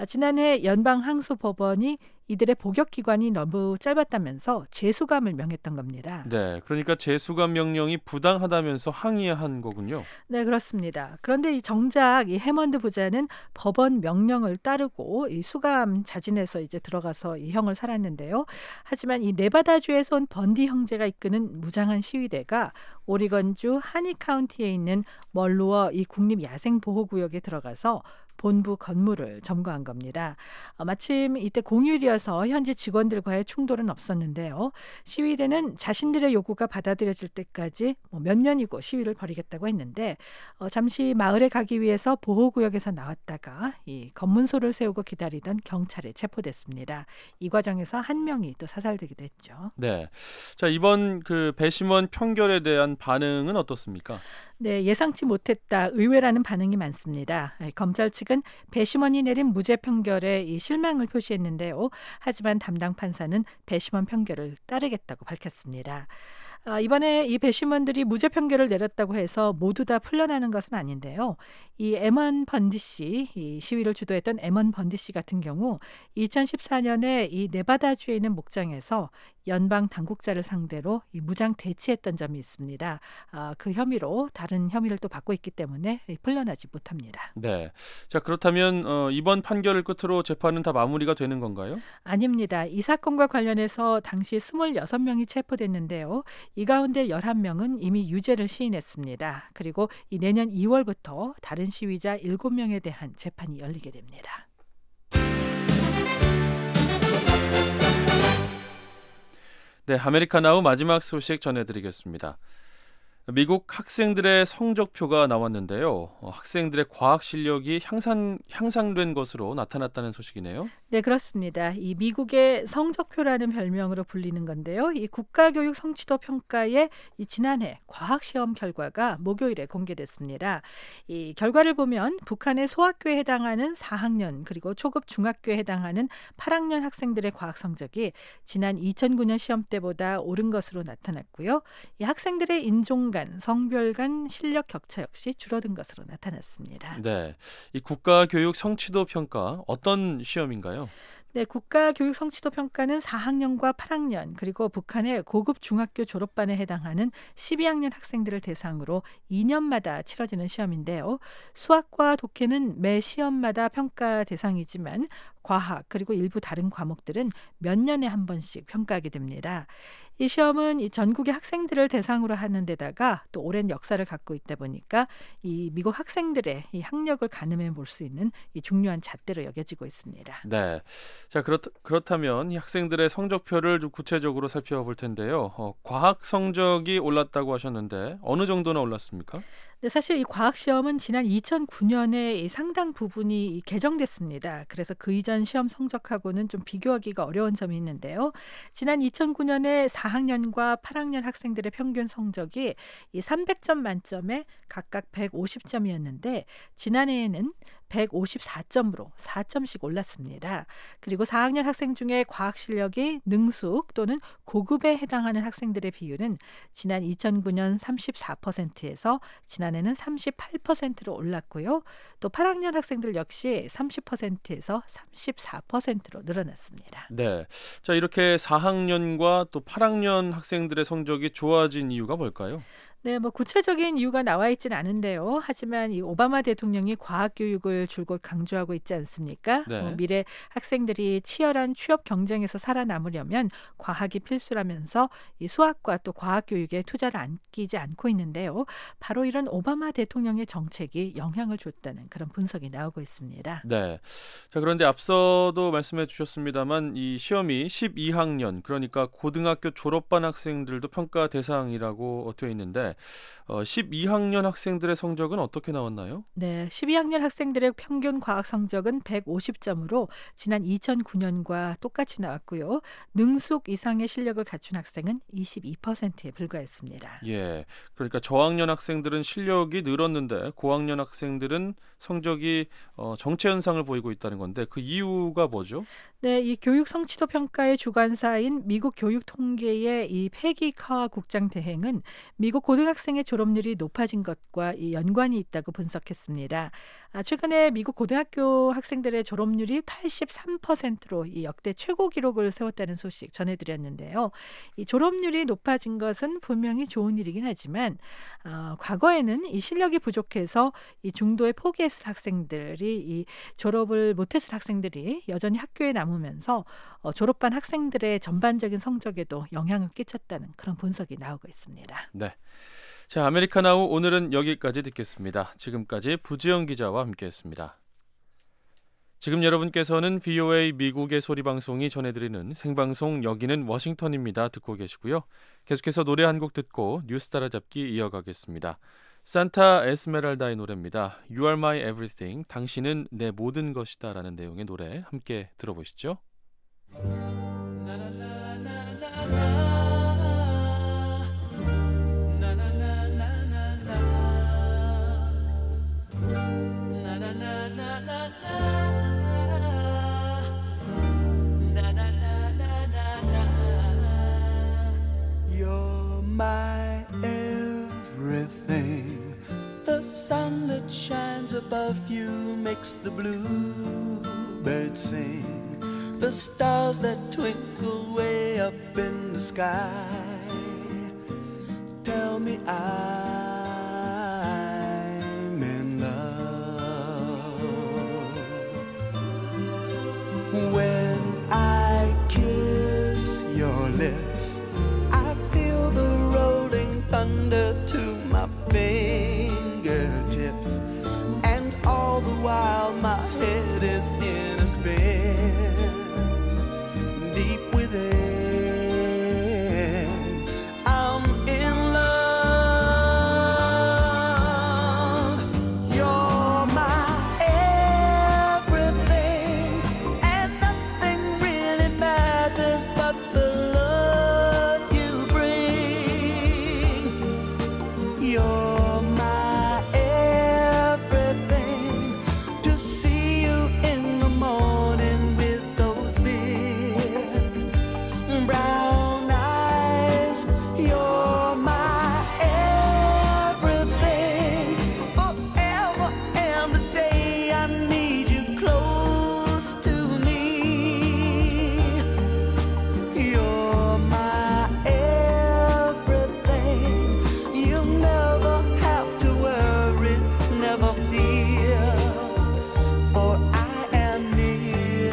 지난해 연방 항소 법원이 이들의 복역 기간이 너무 짧았다면서 재수감을 명했던 겁니다. 네, 그러니까 재수감 명령이 부당하다면서 항의한 거군요. 네, 그렇습니다. 그런데 이 정작 이 해먼드 부자는 법원 명령을 따르고 이 수감 자진해서 이제 들어가서 이 형을 살았는데요. 하지만 이 네바다주에서 온 번디 형제가 이끄는 무장한 시위대가 오리건주 하니 카운티에 있는 멀로어 이 국립 야생 보호구역에 들어가서 본부 건물을 점거한 겁니다. 마침 이때 공휴일이어서 현지 직원들과의 충돌은 없었는데요. 시위대는 자신들의 요구가 받아들여질 때까지 몇 년이고 시위를 벌이겠다고 했는데 잠시 마을에 가기 위해서 보호구역에서 나왔다가 이 검문소를 세우고 기다리던 경찰에 체포됐습니다. 이 과정에서 한 명이 또 사살되기도 했죠. 네, 자 이번 그 배심원 판결에 대한 반응은 어떻습니까? 네, 예상치 못했다, 의외라는 반응이 많습니다. 검찰 측은 배심원이 내린 무죄 판결에 이 실망을 표시했는데요. 하지만 담당 판사는 배심원 판결을 따르겠다고 밝혔습니다. 이번에 이 배심원들이 무죄 판결을 내렸다고 해서 모두 다 풀려나는 것은 아닌데요. 이 에먼 번디 씨, 이 시위를 주도했던 에먼 번디 씨 같은 경우 2014년에 이 네바다주에 있는 목장에서 연방 당국자를 상대로 이 무장 대치했던 점이 있습니다. 그 혐의로 다른 혐의를 또 받고 있기 때문에 풀려나지 못합니다. 네. 자, 그렇다면 이번 판결을 끝으로 재판은 다 마무리가 되는 건가요? 아닙니다. 이 사건과 관련해서 당시 26명이 체포됐는데요. 이 가운데 11명은 이미 유죄를 시인했습니다. 그리고 이 내년 2월부터 다른 시위자 7명에 대한 재판이 열리게 됩니다. 네, 아메리카나우 마지막 소식 전해드리겠습니다. 미국 학생들의 성적표가 나왔는데요. 학생들의 과학 실력이 향상된 것으로 나타났다는 소식이네요. 네, 그렇습니다. 이 미국의 성적표라는 별명으로 불리는 건데요. 이 국가교육 성취도 평가의 이 지난해 과학 시험 결과가 목요일에 공개됐습니다. 이 결과를 보면 북한의 소학교에 해당하는 4학년 그리고 초급 중학교에 해당하는 8학년 학생들의 과학 성적이 지난 2009년 시험 때보다 오른 것으로 나타났고요. 이 학생들의 인종 간, 성별 간 실력 격차 역시 줄어든 것으로 나타났습니다. 네, 이 국가교육 성취도 평가 어떤 시험인가요? 네, 국가교육 성취도 평가는 4학년과 8학년 그리고 북한의 고급 중학교 졸업반에 해당하는 12학년 학생들을 대상으로 2년마다 치러지는 시험인데요. 수학과 독해는 매 시험마다 평가 대상이지만 과학 그리고 일부 다른 과목들은 몇 년에 한 번씩 평가하게 됩니다. 이 시험은 이 전국의 학생들을 대상으로 하는 데다가 또 오랜 역사를 갖고 있다 보니까 이 미국 학생들의 이 학력을 가늠해 볼 수 있는 이 중요한 잣대로 여겨지고 있습니다. 네, 자 그렇다면 이 학생들의 성적표를 좀 구체적으로 살펴볼 텐데요. 과학 성적이 올랐다고 하셨는데 어느 정도나 올랐습니까? 네, 사실 이 과학 시험은 지난 2009년에 이 상당 부분이 개정됐습니다. 그래서 그 이전 시험 성적하고는 좀 비교하기가 어려운 점이 있는데요. 지난 2009년에 4학년과 8학년 학생들의 평균 성적이 이 300점 만점에 각각 150점이었는데 지난해에는 154점으로 4점씩 올랐습니다. 그리고 4학년 학생 중에 과학 실력이 능숙 또는 고급에 해당하는 학생들의 비율은 지난 2009년 34%에서 지난해는 38%로 올랐고요. 또 8학년 학생들 역시 30%에서 34%로 늘어났습니다. 네, 자 이렇게 4학년과 또 8학년 학생들의 성적이 좋아진 이유가 뭘까요? 네, 뭐 구체적인 이유가 나와 있지는 않은데요. 하지만 이 오바마 대통령이 과학 교육을 줄곧 강조하고 있지 않습니까? 네. 미래 학생들이 치열한 취업 경쟁에서 살아남으려면 과학이 필수라면서 이 수학과 또 과학 교육에 투자를 아끼지 않고 있는데요. 바로 이런 오바마 대통령의 정책이 영향을 줬다는 그런 분석이 나오고 있습니다. 네. 자, 그런데 앞서도 말씀해 주셨습니다만 이 시험이 12학년 그러니까 고등학교 졸업반 학생들도 평가 대상이라고 되어 있는데 12학년 학생들의 성적은 어떻게 나왔나요? 네, 12학년 학생들의 평균 과학 성적은 150점으로 지난 2009년과 똑같이 나왔고요. 능숙 이상의 실력을 갖춘 학생은 22%에 불과했습니다. 예, 그러니까 저학년 학생들은 실력이 늘었는데 고학년 학생들은 성적이 정체 현상을 보이고 있다는 건데 그 이유가 뭐죠? 네, 이 교육 성취도 평가의 주관사인 미국 교육 통계의 이 패기 카와 국장 대행은 미국 고등학생의 졸업률이 높아진 것과 이 연관이 있다고 분석했습니다. 최근에 미국 고등학교 학생들의 졸업률이 83%로 이 역대 최고 기록을 세웠다는 소식 전해드렸는데요. 이 졸업률이 높아진 것은 분명히 좋은 일이긴 하지만 과거에는 이 실력이 부족해서 이 중도에 포기했을 학생들이 이 졸업을 못했을 학생들이 여전히 학교에 남으면서 졸업반 학생들의 전반적인 성적에도 영향을 끼쳤다는 그런 분석이 나오고 있습니다. 네. 자, 아메리카나우 오늘은 여기까지 듣겠습니다. 지금까지 부지영 기자와 함께했습니다. 지금 여러분께서는 VOA 미국의 소리 방송이 전해드리는 생방송 여기는 워싱턴입니다. 듣고 계시고요. 계속해서 노래 한 곡 듣고 뉴스 따라잡기 이어가겠습니다. 산타 에스메랄다의 노래입니다. You are my everything. 당신은 내 모든 것이다 라는 내용의 노래 함께 들어보시죠. You're my above you makes the bluebirds sing, the stars that twinkle way up in the sky tell me I'm in love. When I kiss your lips, I feel the rolling thunder to my fingertips, and all the while my head is in a spin. Deep within, I'm in love. You're my everything, and nothing really matters but the love you bring. You're my everything. To see you in the morning with those big brown eyes. You're my everything. Forever and a day I need you close to me. You're my everything. You never have to worry, never fear, for I am near.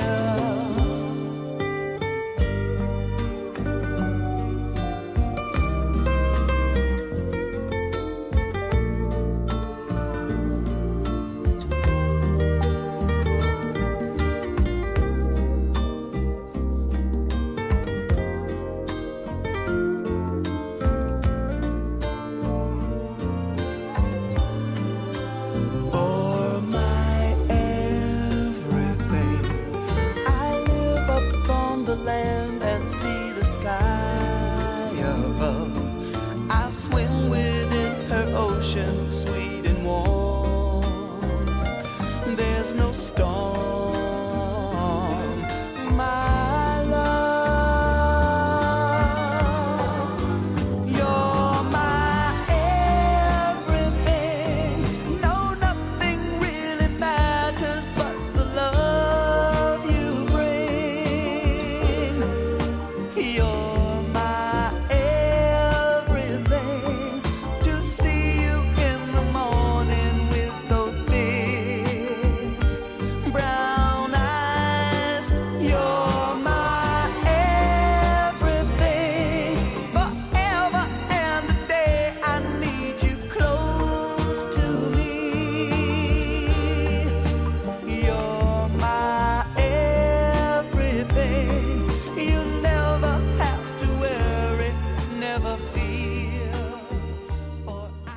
For my everything, I live up on the land and see the sky above. I swim within her ocean, sweet and warm. There's no storm, my love. You're my everything. No, nothing really matters but the love you bring. You're my everything. To see you in the morning with those big brown eyes. You're my everything. Forever and a day I need you close to me. You're my everything. You never have to worry, never fear, for I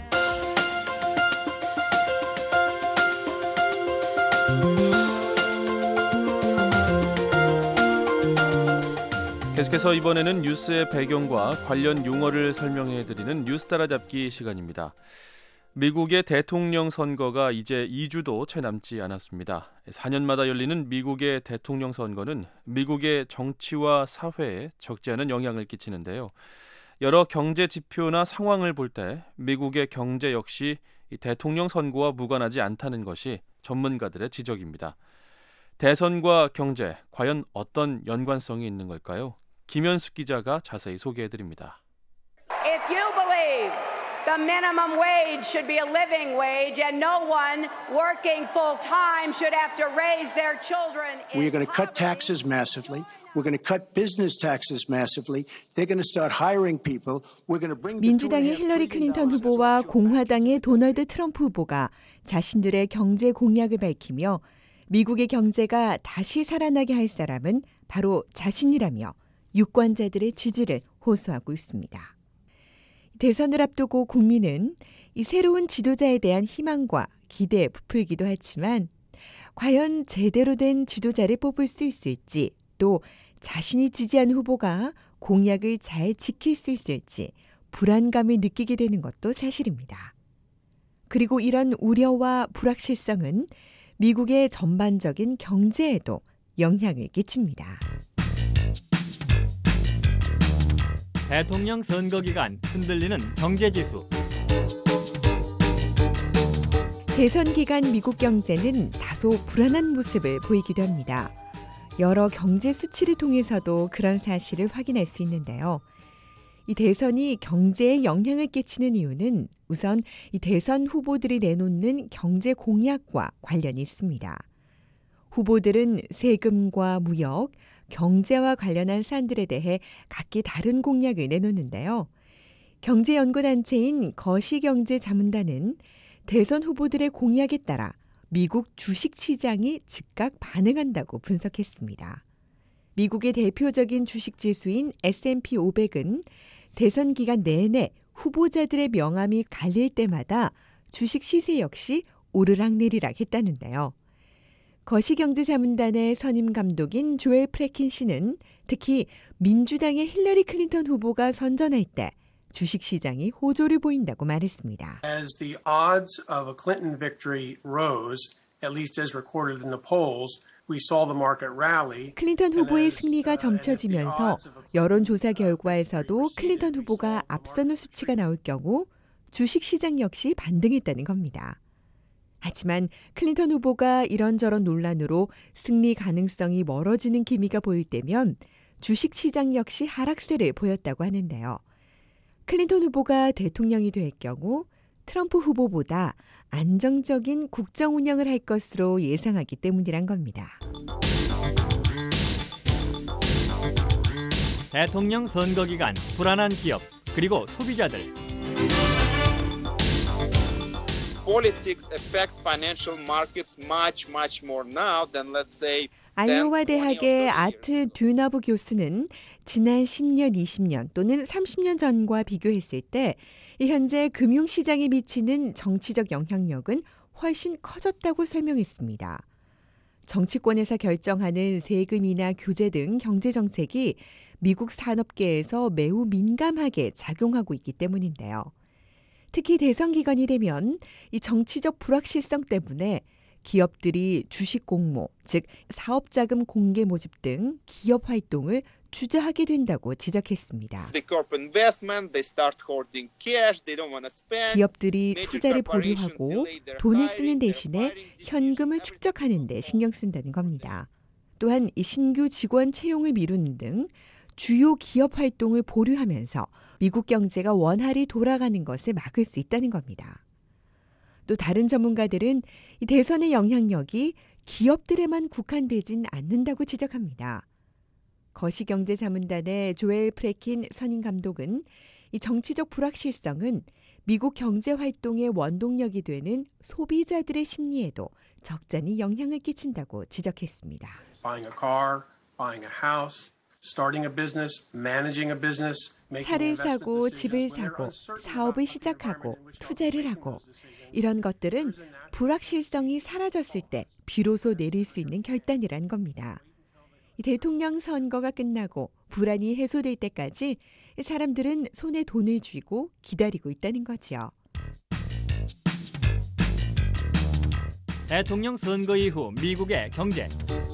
계속해서 이번에는 뉴스의 배경과 관련 용어를 설명해드리는 뉴스 따라잡기 시간입니다. 미국의 대통령 선거가 이제 2주도 채 남지 않았습니다. 4년마다 열리는 미국의 대통령 선거는 미국의 정치와 사회에 적지 않은 영향을 끼치는데요. 여러 경제 지표나 상황을 볼 때 미국의 경제 역시 이 대통령 선거와 무관하지 않다는 것이 전문가들의 지적입니다. 대선과 경제, 과연 어떤 연관성이 있는 걸까요? 김현숙 기자가 자세히 소개해드립니다. If you believe the minimum wage should be a living wage and no one working full-time should have to raise their children in We're going to cut taxes massively. We're going to cut business taxes massively. They're going to start hiring people. We're going to bring the 민주당의 힐러리 클린턴 후보와 공화당의 도널드 트럼프 후보가 자신들의 경제 공약을 밝히며 미국의 경제가 다시 살아나게 할 사람은 바로 자신이라며 유권자들의 지지를 호소하고 있습니다. 대선을 앞두고 국민은 이 새로운 지도자에 대한 희망과 기대에 부풀기도 하지만 과연 제대로 된 지도자를 뽑을 수 있을지, 또 자신이 지지한 후보가 공약을 잘 지킬 수 있을지 불안감을 느끼게 되는 것도 사실입니다. 그리고 이런 우려와 불확실성은 미국의 전반적인 경제에도 영향을 끼칩니다. 대통령 선거 기간 흔들리는 경제 지수. 대선 기간 미국 경제는 다소 불안한 모습을 보이기도 합니다. 여러 경제 수치를 통해서도 그런 사실을 확인할 수 있는데요. 이 대선이 경제에 영향을 끼치는 이유는 우선 이 대선 후보들이 내놓는 경제 공약과 관련이 있습니다. 후보들은 세금과 무역, 경제와 관련한 사안들에 대해 각기 다른 공약을 내놓는데요. 경제연구단체인 거시경제자문단은 대선 후보들의 공약에 따라 미국 주식시장이 즉각 반응한다고 분석했습니다. 미국의 대표적인 주식지수인 S&P 500은 대선 기간 내내 후보자들의 명암이 갈릴 때마다 주식 시세 역시 오르락내리락 했다는데요. 거시경제자문단의 선임 감독인 조엘 프레킨 씨는 특히 민주당의 힐러리 클린턴 후보가 선전할 때 주식시장이 호조를 보인다고 말했습니다. As the odds of a Clinton victory rose, at least as recorded in the polls, we saw the market rally. 클린턴 후보의 승리가 점쳐지면서 여론조사 결과에서도 클린턴 후보가 앞서는 수치가 나올 경우 주식시장 역시 반등했다는 겁니다. 하지만 클린턴 후보가 이런저런 논란으로 승리 가능성이 멀어지는 기미가 보일 때면 주식시장 역시 하락세를 보였다고 하는데요. 클린턴 후보가 대통령이 될 경우 트럼프 후보보다 안정적인 국정 운영을 할 것으로 예상하기 때문이란 겁니다. 대통령 선거 기간 불안한 기업 그리고 소비자들. Politics affects financial markets much more now than let's say 아이오와 대학의 아트 듀너브 교수는 지난 10년, 20년 또는 30년 전과 비교했을 때 현재 금융시장에 미치는 정치적 영향력은 훨씬 커졌다고 설명했습니다. 정치권에서 결정하는 세금이나 규제 등 경제정책이 미국 산업계에서 매우 민감하게 작용하고 있기 때문인데요. 특히 대선 기간이 되면 이 정치적 불확실성 때문에 기업들이 주식 공모, 즉 사업자금 공개 모집 등 기업 활동을 주저하게 된다고 지적했습니다. 기업들이 투자를 보류하고 돈을 쓰는 대신에 현금을 축적하는 데 신경 쓴다는 겁니다. 또한 이 신규 직원 채용을 미루는 등 주요 기업 활동을 보류하면서 미국 경제가 원활히 돌아가는 것을 막을 수 있다는 겁니다. 또 다른 전문가들은 이 대선의 영향력이 기업들에만 국한되진 않는다고 지적합니다. 거시경제자문단의 조엘 프레킨 선임 감독은 이 정치적 불확실성은 미국 경제 활동의 원동력이 되는 소비자들의 심리에도 적잖이 영향을 끼친다고 지적했습니다. Buying a car, buying a house, starting a business, managing a business, 차를 사고 집을 사고 사업을 시작하고 투자를 하고 이런 것들은 불확실성이 사라졌을 때 비로소 내릴 수 있는 결단이란 겁니다. 대통령 선거가 끝나고 불안이 해소될 때까지 사람들은 손에 돈을 쥐고 기다리고 있다는 거죠. 대통령 선거 이후 미국의 경제.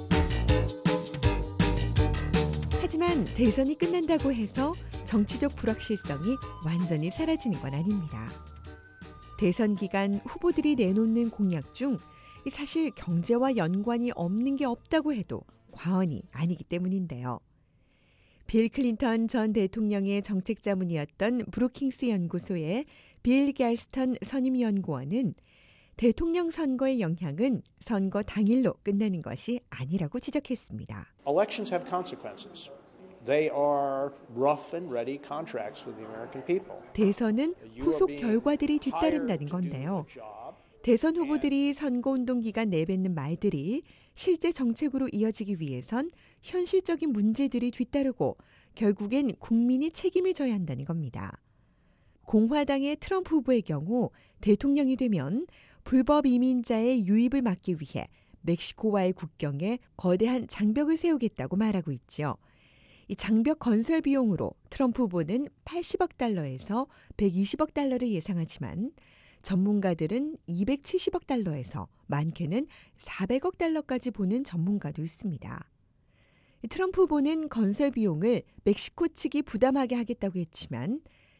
하지만 대선이 끝난다고 해서 정치적 불확실성이 완전히 사라지는 건 아닙니다. 대선 기간 후보들이 내놓는 공약 중 사실 경제와 연관이 없는 게 없다고 해도 과언이 아니기 때문인데요. 빌 클린턴 전 대통령의 정책자문이었던 브루킹스 연구소의 빌 갤스턴 선임연구원은 대통령 선거의 영향은 선거 당일로 끝나는 것이 아니라고 지적했습니다. Elections have consequences. They are rough and ready contracts with the American people. 대선은 후속 결과들이 뒤따른다는 건데요. 대선 후보들이 선거운동 기간 내뱉는 말들이 실제 정책으로 이어지기 위해선 현실적인 문제들이 뒤따르고 결국엔 국민이 책임을 져야 한다는 겁니다. 공화당의 트럼프 후보의 경우 대통령이 되면 불법 이민자의 유입을 막기 위해 멕시코와의 국경에 거대한 장벽을 세우겠다고 말하고 있죠. 이 장벽 건설 비용으로 트럼프 후보는 80억 달러에서 120억 달러를 예상하지만 전문가들은 270억 달러에서 많게는 400억 달러까지 보는 전문가도 있습니다. 트럼프 후보는 건설 비용을 멕시코 측이 부담하게 하겠다고 했지만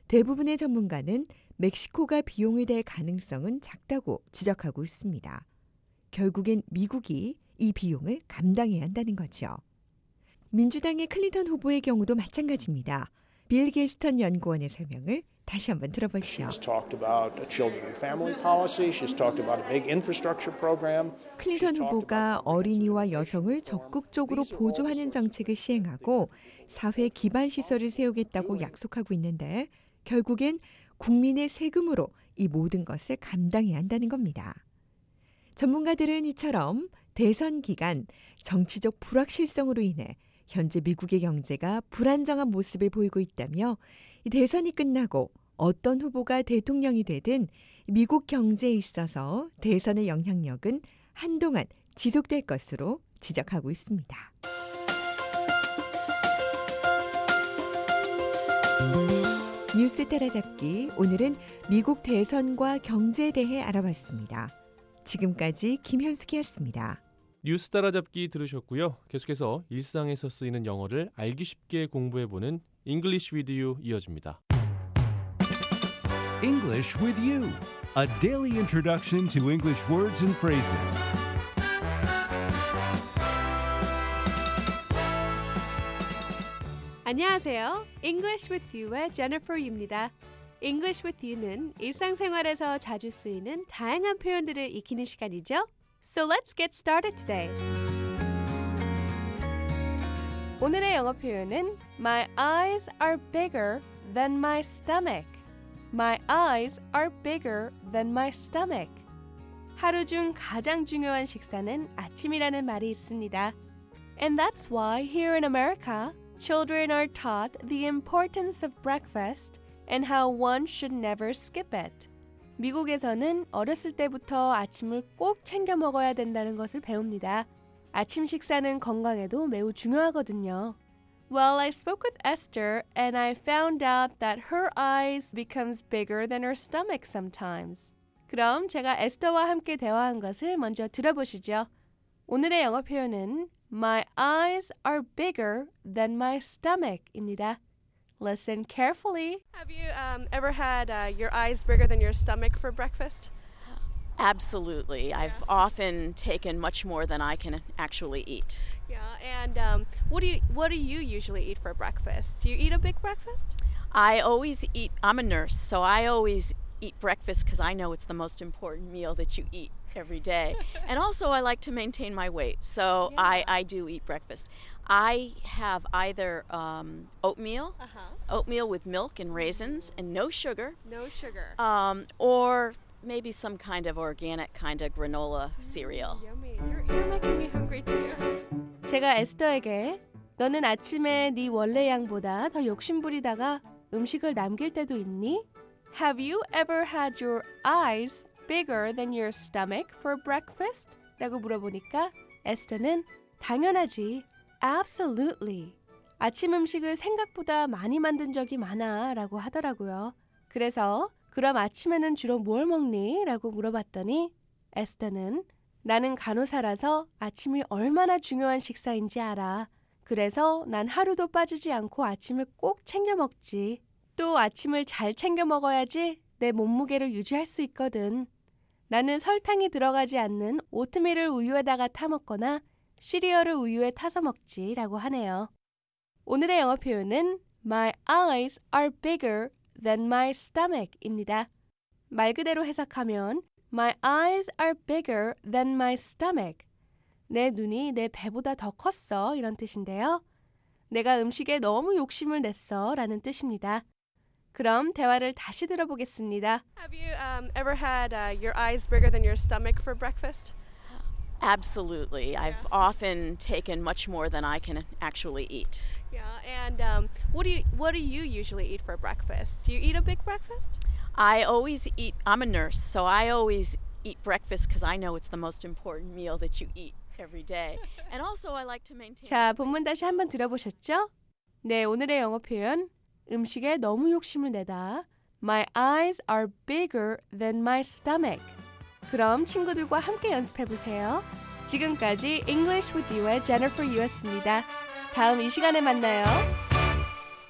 대부분의 전문가는 멕시코가 비용을 댈 가능성은 작다고 지적하고 있습니다. 결국엔 미국이 이 비용을 감당해야 한다는 거죠. 민주당의 클린턴 후보의 경우도 마찬가지입니다. 빌 길스턴 연구원의 설명을 다시 한번 들어보죠. She's talked about a children and family policy. She's talked about a big infrastructure program. 클린턴 후보가 어린이와 여성을 적극적으로 보조하는 정책을 시행하고 사회 기반 시설을 세우겠다고 약속하고 있는데 결국엔 국민의 세금으로 이 모든 것을 감당해야 한다는 겁니다. 전문가들은 이처럼 대선 기간 정치적 불확실성으로 인해 현재 미국의 경제가 불안정한 모습을 보이고 있다며 이 대선이 끝나고 어떤 후보가 대통령이 되든 미국 경제에 있어서 대선의 영향력은 한동안 지속될 것으로 지적하고 있습니다. 뉴스 따라잡기, 오늘은 미국 대선과 경제에 대해 알아봤습니다. 지금까지 김현숙이었습니다. 뉴스 따라잡기 들으셨고요. 계속해서 일상에서 쓰이는 영어를 알기 쉽게 공부해보는 English with You 이어집니다. English with You, a daily introduction to English words and phrases. 안녕하세요. English with You의 제니퍼입니다. English with You는 일상생활에서 자주 쓰이는 다양한 표현들을 익히는 시간이죠. So let's get started today. 오늘의 영어 표현은 My eyes are bigger than my stomach. My eyes are bigger than my stomach. 하루 중 가장 중요한 식사는 아침이라는 말이 있습니다. And that's why here in America, children are taught the importance of breakfast and how one should never skip it. 미국에서는 어렸을 때부터 아침을 꼭 챙겨 먹어야 된다는 것을 배웁니다. 아침 식사는 건강에도 매우 중요하거든요. Well, I spoke with Esther and I found out that her eyes becomes bigger than her stomach sometimes. 그럼 제가 에스더와 함께 대화한 것을 먼저 들어보시죠. 오늘의 영어 표현은 My eyes are bigger than my stomach입니다. Listen carefully. Have you ever had your eyes bigger than your stomach for breakfast? Absolutely. I've often taken much more than I can actually eat. Yeah, and what do you usually eat for breakfast? Do you eat a big breakfast? I always eat, I'm a nurse, so I always eat breakfast because I know it's the most important meal that you eat every day. And also I like to maintain my weight, so yeah. I do eat breakfast. I have either oatmeal with milk and raisins and no sugar. No sugar. Or maybe some kind of organic kind of granola cereal. Yummy. You're making me hungry too. 제가 에스더에게 너는 아침에 네 원래 양보다 더 욕심부리다가 음식을 남길 때도 있니? Have you ever had your eyes bigger than your stomach for breakfast? 라고 물어보니까 에스더는 당연하지. Absolutely. 아침 음식을 생각보다 많이 만든 적이 많아 라고 하더라고요. 그래서 그럼 아침에는 주로 뭘 먹니? 라고 물어봤더니 에스더는 나는 간호사라서 아침이 얼마나 중요한 식사인지 알아. 그래서 난 하루도 빠지지 않고 아침을 꼭 챙겨 먹지. 또 아침을 잘 챙겨 먹어야지 내 몸무게를 유지할 수 있거든. 나는 설탕이 들어가지 않는 오트밀을 우유에다가 타 먹거나 시리얼을 우유에 타서 먹지 라고 하네요. 오늘의 영어 표현은 My eyes are bigger than my stomach입니다. 말 그대로 해석하면 My eyes are bigger than my stomach. 내 눈이 내 배보다 더 컸어 이런 뜻인데요. 내가 음식에 너무 욕심을 냈어 라는 뜻입니다. 그럼 대화를 다시 들어보겠습니다. Have you ever had your eyes bigger than your stomach for breakfast? Absolutely. I've often taken much more than I can actually eat. Yeah, and what do you usually eat for breakfast? Do you eat a big breakfast? I always eat, I'm a nurse, so I always eat breakfast because I know it's the most important meal that you eat every day. And also I like to maintain. 자, 본문 다시 한번 들어보셨죠? 네, 오늘의 영어 표현 음식에 너무 욕심을 내다. My eyes are bigger than my stomach. 그럼 친구들과 함께 연습해보세요. 지금까지 English with You의 제니퍼 유였습니다. 다음 이 시간에 만나요.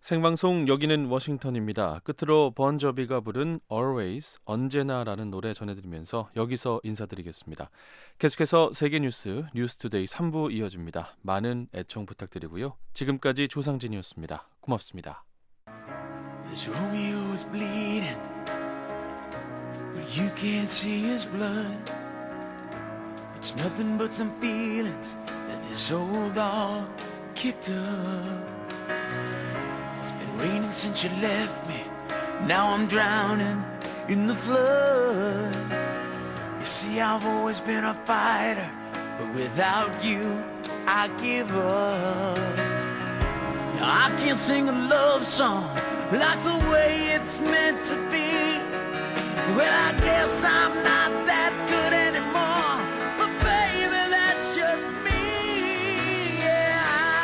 생방송 여기는 워싱턴입니다. 끝으로 번저비가 부른 Always, 언제나라는 노래 전해드리면서 여기서 인사드리겠습니다. 계속해서 세계 뉴스, 뉴스투데이 3부 이어집니다. 많은 애청 부탁드리고요. 지금까지 조상진이었습니다. 고맙습니다. This Romeo is bleeding, but you can't see his blood. It's nothing but some feelings that this old dog kicked up. It's been raining since you left me. Now I'm drowning in the flood. You see, I've always been a fighter, but without you, I give up. Now I can't sing a love song like the way it's meant to be. Well, I guess I'm not that good anymore, but baby, that's just me. Yeah,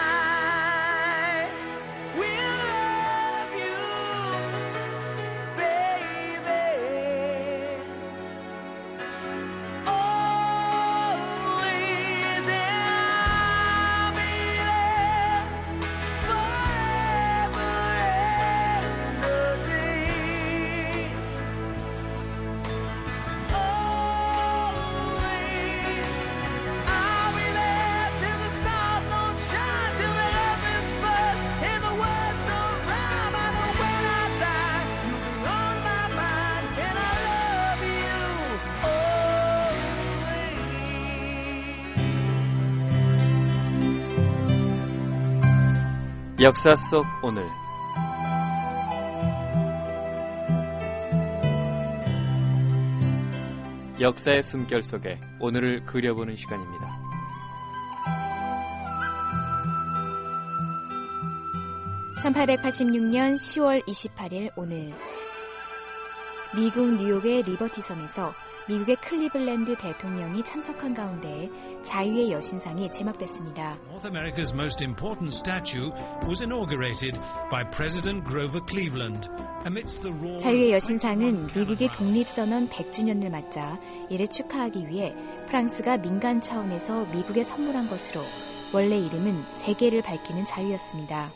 I will love you, baby, always, and I'll be there forever and a day. Always, I'll be there till the stars don't shine, till the heavens burst and the words don't rhyme. I know when I die, you'll be on my mind, and I love you always. 역사 속 오늘 역사의 숨결 속에 오늘을 그려보는 시간입니다. (1886년 10월 28일) 오늘 미국 뉴욕의 리버티 섬에서 미국의 클리블랜드 대통령이 참석한 가운데 자유의 여신상이 제막됐습니다. North America's most important statue was inaugurated by President Grover Cleveland. Amidst the roar 자유의 여신상은 미국의 독립선언 100주년을 맞자 이를 축하하기 위해 프랑스가 민간 차원에서 미국에 선물한 것으로 원래 이름은 세계를 밝히는 자유였습니다.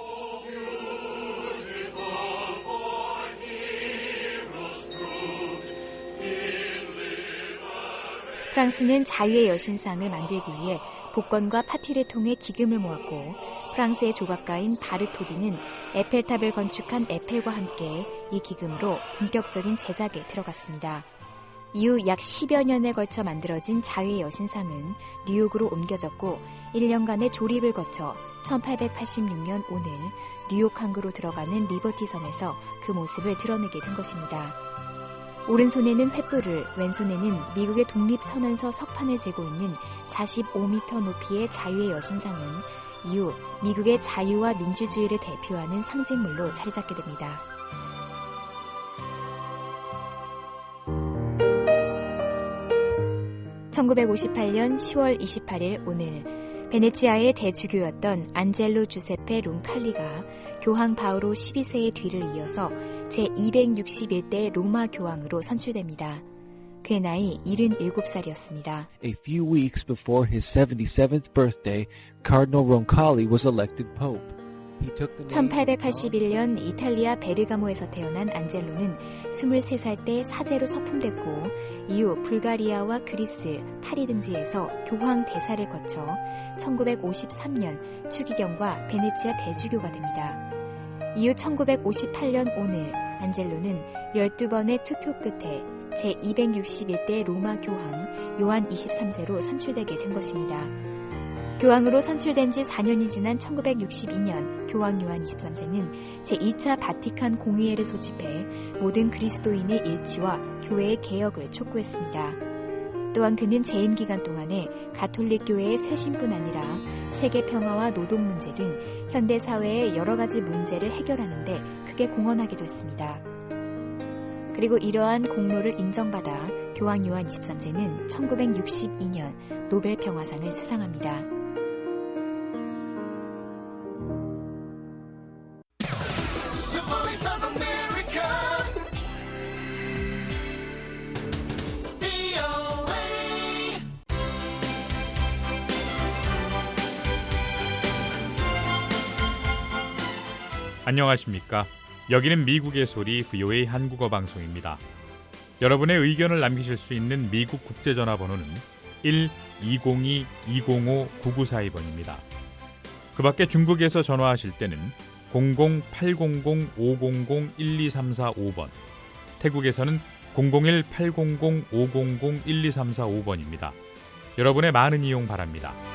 프랑스는 자유의 여신상을 만들기 위해 복권과 파티를 통해 기금을 모았고 프랑스의 조각가인 바르토디는 에펠탑을 건축한 에펠과 함께 이 기금으로 본격적인 제작에 들어갔습니다. 이후 약 10여 년에 걸쳐 만들어진 자유의 여신상은 뉴욕으로 옮겨졌고 1년간의 조립을 거쳐 1886년 오늘 뉴욕 항구로 들어가는 리버티 섬에서 그 모습을 드러내게 된 것입니다. 오른손에는 횃불을, 왼손에는 미국의 독립선언서 석판을 들고 있는 45m 높이의 자유의 여신상은 이후 미국의 자유와 민주주의를 대표하는 상징물로 자리 잡게 됩니다. (1958년 10월 28일) 오늘 베네치아의 대주교였던 안젤로 주세페 론칼리가 교황 바오로 12세의 뒤를 이어서 제261대 로마 교황으로 선출됩니다. 그의 나이 77살이었습니다. A few weeks before his 77th birthday, Cardinal Roncalli was elected pope. 1881년 이탈리아 베르가모에서 태어난 안젤로는 23살 때 사제로 서품됐고 이후 불가리아와 그리스, 파리 등지에서 교황 대사를 거쳐 1953년 추기경과 베네치아 대주교가 됩니다. 이후 1958년 오늘 안젤로는 12번의 투표 끝에 제261대 로마 교황 요한 23세로 선출되게 된 것입니다. 교황으로 선출된 지 4년이 지난 1962년 교황 요한 23세는 제2차 바티칸 공의회를 소집해 모든 그리스도인의 일치와 교회의 개혁을 촉구했습니다. 또한 그는 재임 기간 동안에 가톨릭 교회의 쇄신뿐 아니라 세계 평화와 노동 문제 등 현대 사회의 여러 가지 문제를 해결하는 데 크게 공헌하기도 했습니다. 그리고 이러한 공로를 인정받아 교황 요한 23세는 1962년 노벨 평화상을 수상합니다. 안녕하십니까? 여기는 미국의 소리 VOA 한국어 방송입니다. 여러분의 의견을 남기실 수 있는 미국 국제전화번호는 1-202-205-9942번입니다. 그 밖에 중국에서 전화하실 때는 00-800-500-12345번, 태국에서는 001-800-500-12345번입니다. 여러분의 많은 이용 바랍니다.